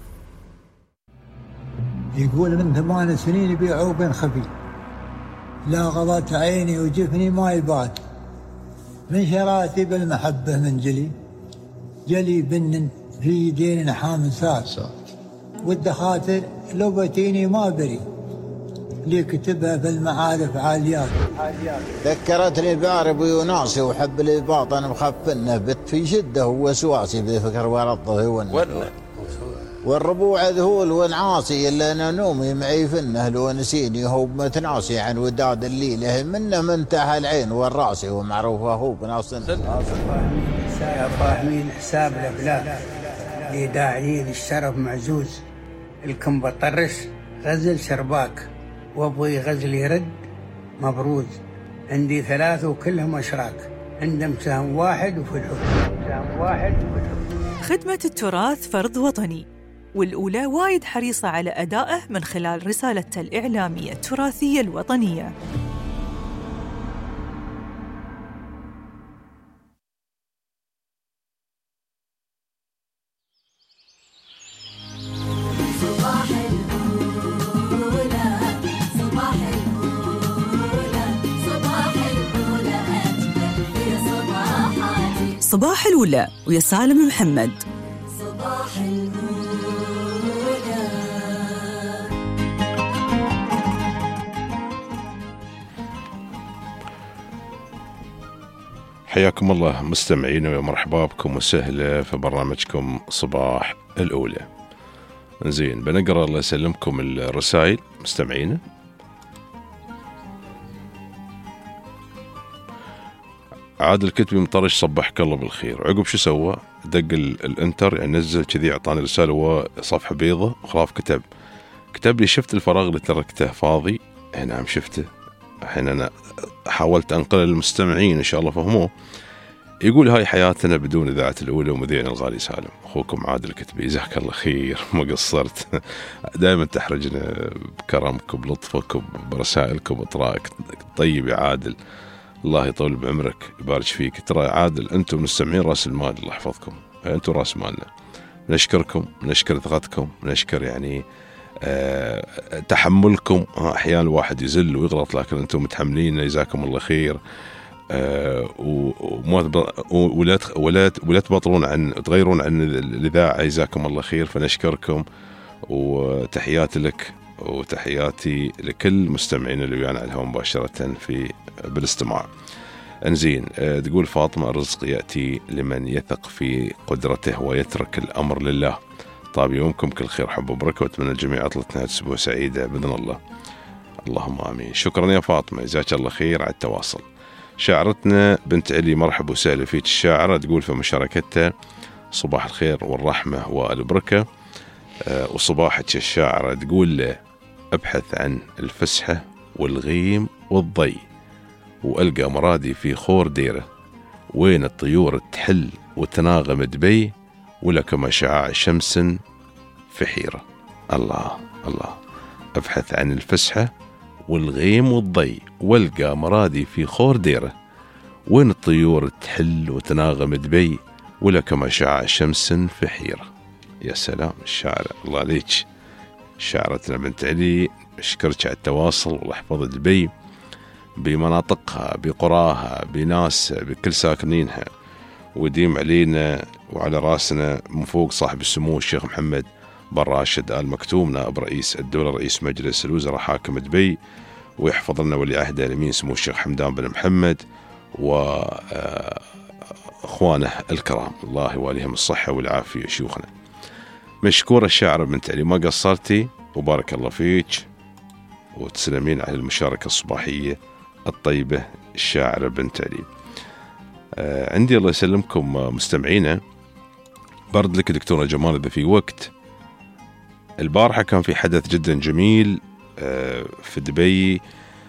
يقول من 8 سنين يبيعوا بين خفي، لا غضت عيني وجفني ما يبات، من شراتي بالمحبة من جلي بن في يدين نحام ساس، والدخاتر لو بتيني ما بري، اللي كتبها في المعارف عاليات. ذكرتني بارب ويوناسي وحب لي باطن مخفنه، بت في شده ووسواسي بفكر ورطه والربوع ذهول ونعاصي، الا انا نومي معي فنه لو نسيني هو متناسي عن وداد الليله، منه منتهى العين والراسي ومعروفه هو بناصن. يا فاهمين حساب الافلاك اللي داعي للشرف معزوز، الكم بطرش غزل شرباك، وابوي غزل يرد مبروز. عندي 3 وكلهم اشراك، عندهم سهم واحد وفي الحب. خدمة التراث فرض وطني، والأولى وايد حريصة على أدائه من خلال رسالته الإعلامية التراثية الوطنية. صباح الأولى ويا سالم محمد. صباح الأولى. حياكم الله مستمعين ومرحبا بكم وسهلا في برنامجكم صباح الأولى. زين، بنقرأ الله يسلمكم الرسائل مستمعين. عادل الكتبي مطرش صبحك الله بالخير، عقب شو سوى؟ دق الانتر يعني نزل كذي، اعطاني رسالة وصفحة بيضة وخلاف كتب لي شفت الفراغ اللي تركته فاضي. نعم شفته، الحين انا حاولت انقله للمستمعين ان شاء الله فهموه. يقول هاي حياتنا بدون إذاعة الأولى ومذيعنا الغالي سالم. أخوكم عادل الكتبي، جزاك الله خير، ما قصرت. دائما تحرجنا بكرمك وبلطفك وبرسائلك وبإطرائك. طيب يا عادل، الله يطول بعمرك يبارك فيك. ترى عادل أنتم مستمعين رأس المال، الله يحفظكم، أنتم رأس مالنا. نشكركم، نشكر ثقتكم، نشكر يعني تحملكم. أحيانا الواحد يزل ويغلط لكن أنتم متحملين، جزاكم الله خير. ولا تبطلون عن تغيرون عن الإذاعة، جزاكم الله خير. فنشكركم وتحياتي لك وتحياتي لكل مستمعين اللي ويانا على الهواء مباشرة بالاستماع. انزين، تقول فاطمة الرزق يأتي لمن يثق في قدرته ويترك الأمر لله. طاب يومكم كل خير، حب وبركة، واتمنى الجميع عطلة نهاية أسبوع سعيدة بإذن الله. اللهم آمين. شكرا يا فاطمة، جزاك الله خير على التواصل. شاعرتنا بنت علي، مرحبا وسهلا فيك الشاعرة. تقول في مشاركتها صباح الخير والرحمة والبركة. وصباحك الشاعرة تقول له أبحث عن الفسحة والغيم والضي، وألقى مرادي في خور ديرة، وين الطيور تحل وتناغم دبي، ولك مشاع شمس في حيرة. الله الله. أبحث عن الفسحة والغيم والضي، والقى مرادي في خور ديرة، وين الطيور تحل وتناغم دبي، ولك مشاع شمس في حيرة. يا سلام الشاعر، الله عليك شاعرتنا بنت علي. أشكرك على التواصل، والله يحفظ دبي بمناطقها بقراها بناسها بكل ساكنينها، وديم علينا وعلى راسنا من فوق صاحب السمو الشيخ محمد بن راشد آل مكتوم نائب رئيس الدولة رئيس مجلس الوزراء حاكم دبي، ويحفظ لنا ولي عهده الأمين سمو الشيخ حمدان بن محمد وأخوانه الكرام، الله يواليهم الصحة والعافية شيوخنا. مشكورة الشاعرة بنت علي، ما قصرتي وبارك الله فيك، وتسلمين على المشاركة الصباحية الطيبة الشاعرة بنت علي. عندي الله يسلمكم مستمعينا برد لك دكتورة جمال إذا في وقت. البارحة كان في حدث جدا جميل في دبي،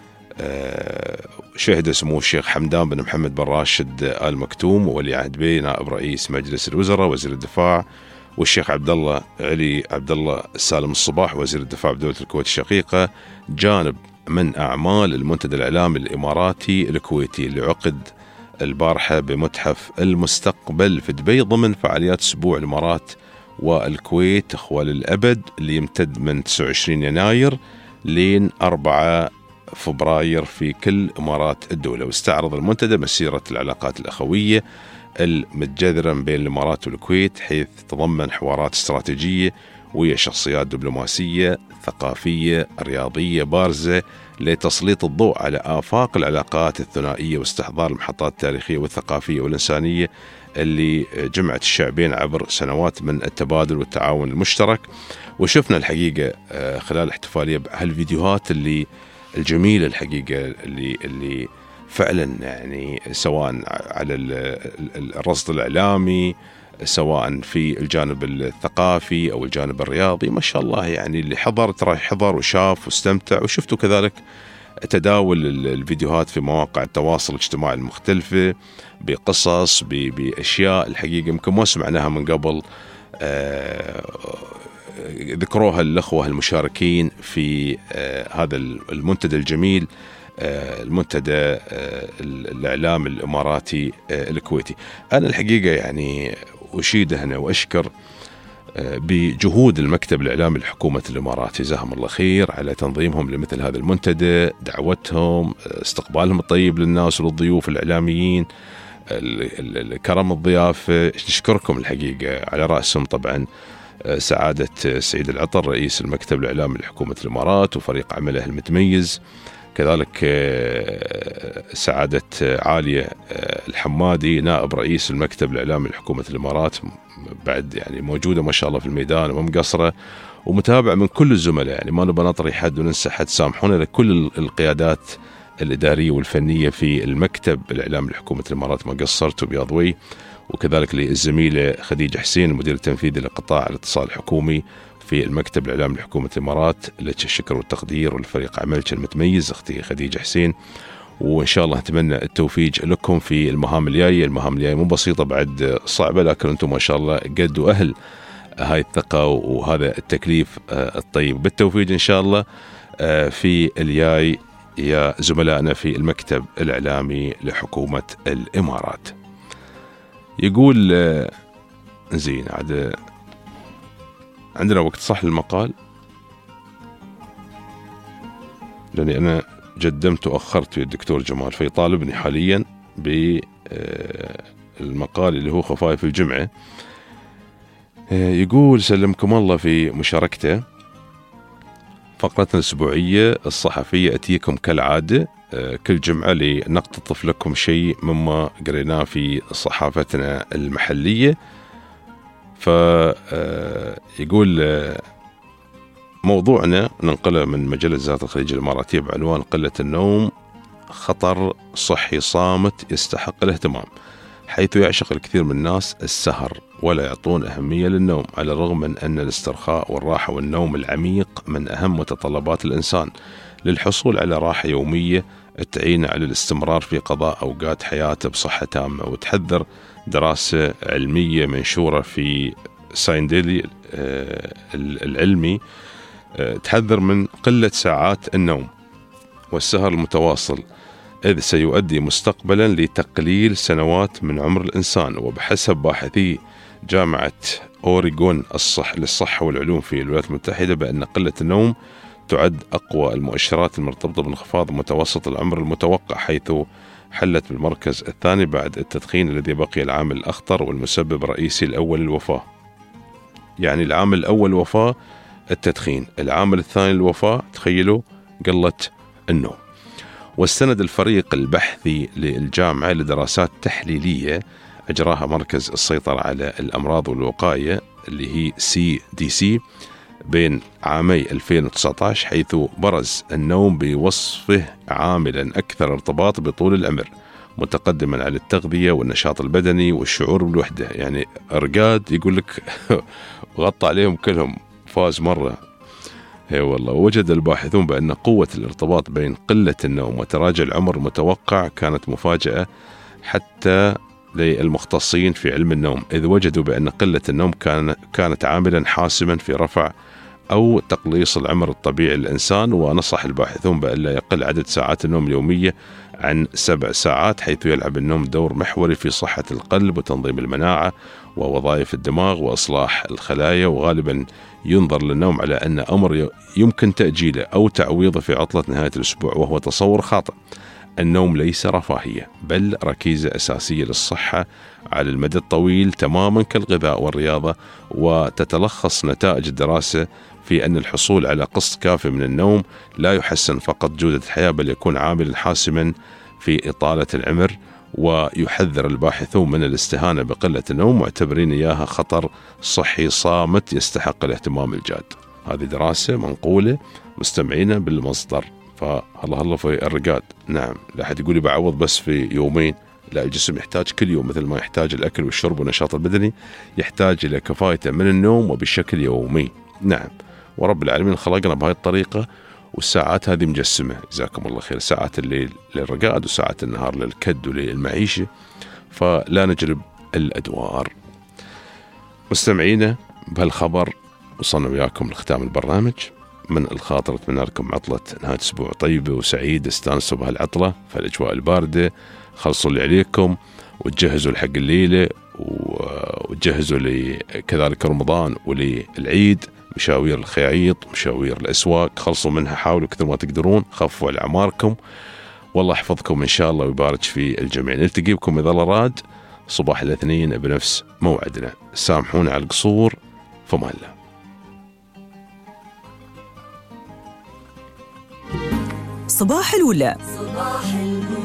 شهد سمو الشيخ حمدان بن محمد بن راشد آل مكتوم وولي عهد دبي نائب رئيس مجلس الوزراء وزير الدفاع، والشيخ عبد الله علي عبد الله سالم الصباح وزير الدفاع بدولة الكويت الشقيقة، جانب من أعمال المنتدى الإعلامي الإماراتي الكويتي اللي عقد البارحة بمتحف المستقبل في دبي ضمن فعاليات أسبوع الإمارات والكويت أخوة للأبد اللي يمتد من 29 يناير لين 4 فبراير في كل إمارات الدولة. واستعرض المنتدى مسيرة العلاقات الأخوية المتجذرة بين الإمارات والكويت، حيث تضمن حوارات استراتيجية ويا شخصيات دبلوماسية ثقافية رياضية بارزة لتسليط الضوء على آفاق العلاقات الثنائية واستحضار المحطات التاريخية والثقافية والإنسانية اللي جمعت الشعبين عبر سنوات من التبادل والتعاون المشترك. وشفنا الحقيقة خلال الاحتفالية بهالفيديوهات اللي الجميلة الحقيقة اللي فعلا يعني سواء على الرصد الإعلامي سواء في الجانب الثقافي أو الجانب الرياضي، ما شاء الله يعني اللي حضر ترى حضر وشاف واستمتع. وشفتوا كذلك تداول الفيديوهات في مواقع التواصل الاجتماعي المختلفة بقصص بأشياء الحقيقة يمكن ما سمعناها من قبل، ذكروها الأخوة المشاركين في هذا المنتدى الجميل، المنتدى الإعلام الإماراتي الكويتي. أنا الحقيقة يعني أشيد هنا وأشكر بجهود المكتب الإعلامي لحكومة الإمارات، جزاهم الله خير على تنظيمهم لمثل هذا المنتدى، دعوتهم، استقبالهم الطيب للناس وللضيوف الإعلاميين، كرم الضيافة. نشكركم الحقيقة، على رأسهم طبعا سعادة سعيد العطر رئيس المكتب الإعلامي لحكومة الإمارات وفريق عمله المتميز، كذلك سعادة عالية الحمادي نائب رئيس المكتب الإعلامي لحكومة الإمارات، بعد يعني موجودة ما شاء الله في الميدان ومقصرة، ومتابعة من كل الزملاء، يعني ما نبغى نطري حد وننسى حد، سامحونا، لكل القيادات الإدارية والفنية في المكتب الإعلامي لحكومة الإمارات ما قصرتوا بياضوي، وكذلك للزميلة خديجة حسين المدير التنفيذي لقطاع الاتصال الحكومي في المكتب الإعلامي لحكومة الإمارات، لك الشكر والتقدير، والفريق عملك المتميز أختي خديجة حسين. وإن شاء الله نتمنى التوفيق لكم في المهام الجاية. المهام الجاية مو بسيطة، بعد صعبة، لكن أنتم ما شاء الله قد وأهل هاي الثقة وهذا التكليف الطيب. بالتوفيق إن شاء الله في الجاي يا زملائنا في المكتب الإعلامي لحكومة الإمارات. يقول زين عاد عندنا وقت صح للمقال، لأني أنا قدمت وأخرت في الدكتور جمال فيطالبني حاليا بالمقال اللي هو خفايف الجمعة. يقول سلمكم الله في مشاركته فقرتنا الأسبوعية الصحفية أتيكم كالعادة كل جمعة لنقتطف لكم شيء مما قريناه في صحافتنا المحلية. فيقول موضوعنا ننقله من مجلة ذات الخليج الإماراتية بعنوان قلة النوم خطر صحي صامت يستحق الاهتمام، حيث يعشق الكثير من الناس السهر ولا يعطون أهمية للنوم، على الرغم من أن الاسترخاء والراحة والنوم العميق من أهم متطلبات الإنسان للحصول على راحة يومية تعين على الاستمرار في قضاء أوقات حياته بصحة تامة. وتحذر دراسة علمية منشورة في ساينديلي العلمي تحذر من قلة ساعات النوم والسهر المتواصل، إذ سيؤدي مستقبلا لتقليل سنوات من عمر الإنسان. وبحسب باحثي جامعة أوريغون للصحة والعلوم في الولايات المتحدة بأن قلة النوم تعد أقوى المؤشرات المرتبطة بانخفاض متوسط العمر المتوقع، حيث حلت بالمركز الثاني بعد التدخين الذي بقي العامل الأخطر والمسبب الرئيسي الأول للوفاة. يعني العامل الأول للوفاة التدخين، العامل الثاني للوفاة تخيلوا قلة النوم. واستند الفريق البحثي للجامعة لدراسات تحليلية أجراها مركز السيطرة على الأمراض والوقاية اللي هي CDC بين عامي 2019، حيث برز النوم بوصفه عاملا أكثر ارتباط بطول العمر، متقدما على التغذية والنشاط البدني والشعور بالوحدة. يعني رقاد يقول لك غطى عليهم كلهم، فاز مرة. هي والله. وجد الباحثون بأن قوة الارتباط بين قلة النوم وتراجع العمر المتوقع كانت مفاجأة حتى للمختصين في علم النوم، إذ وجدوا بأن قلة النوم كانت عاملا حاسما في رفع أو تقليص العمر الطبيعي للإنسان. ونصح الباحثون بأن لا يقل عدد ساعات النوم اليومية عن 7 ساعات، حيث يلعب النوم دور محوري في صحة القلب وتنظيم المناعة ووظائف الدماغ وإصلاح الخلايا. وغالبا ينظر للنوم على أن أمر يمكن تأجيله أو تعويضه في عطلة نهاية الأسبوع، وهو تصور خاطئ. النوم ليس رفاهية، بل ركيزة أساسية للصحة على المدى الطويل تماما كالغذاء والرياضة. وتتلخص نتائج الدراسة في أن الحصول على قسط كافي من النوم لا يحسن فقط جودة الحياة، بل يكون عاملا حاسما في إطالة العمر. ويحذر الباحثون من الاستهانة بقلة النوم، معتبرين إياها خطر صحي صامت يستحق الاهتمام الجاد. هذه دراسة منقولة مستمعين بالمصدر، فالله في الرقاد. نعم، لا أحد يقولي بعوض بس في يومين، لا، الجسم يحتاج كل يوم مثل ما يحتاج الأكل والشرب والنشاط البدني، يحتاج إلى كفايته من النوم وبشكل يومي. نعم، ورب العالمين خلقنا بهذه الطريقة، والساعات هذه مجسمة، جزاكم الله خير، ساعات الليل للرقاد وساعات النهار للكد وللمعيشة، فلا نجرب الأدوار. مستمعينا، بهالخبر وصلنا وياكم لختام البرنامج. من الخاطر أتمنى لكم عطلة نهاية أسبوع طيبة وسعيدة، استانسوا بهالعطلة في الأجواء الباردة، خلصوا اللي عليكم وتجهزوا لحق الليلة وتجهزوا كذلك رمضان وللعيد، مشاوير الخياط، مشاوير الأسواق، خلصوا منها، حاولوا كثر ما تقدرون، خفوا على أعماركم، والله يحفظكم إن شاء الله ويبارك في الجميع. نلتقي بكم إذا الله راد صباح الاثنين بنفس موعدنا. سامحونا على القصور، فما الله. صباح الولا. صباح الولا.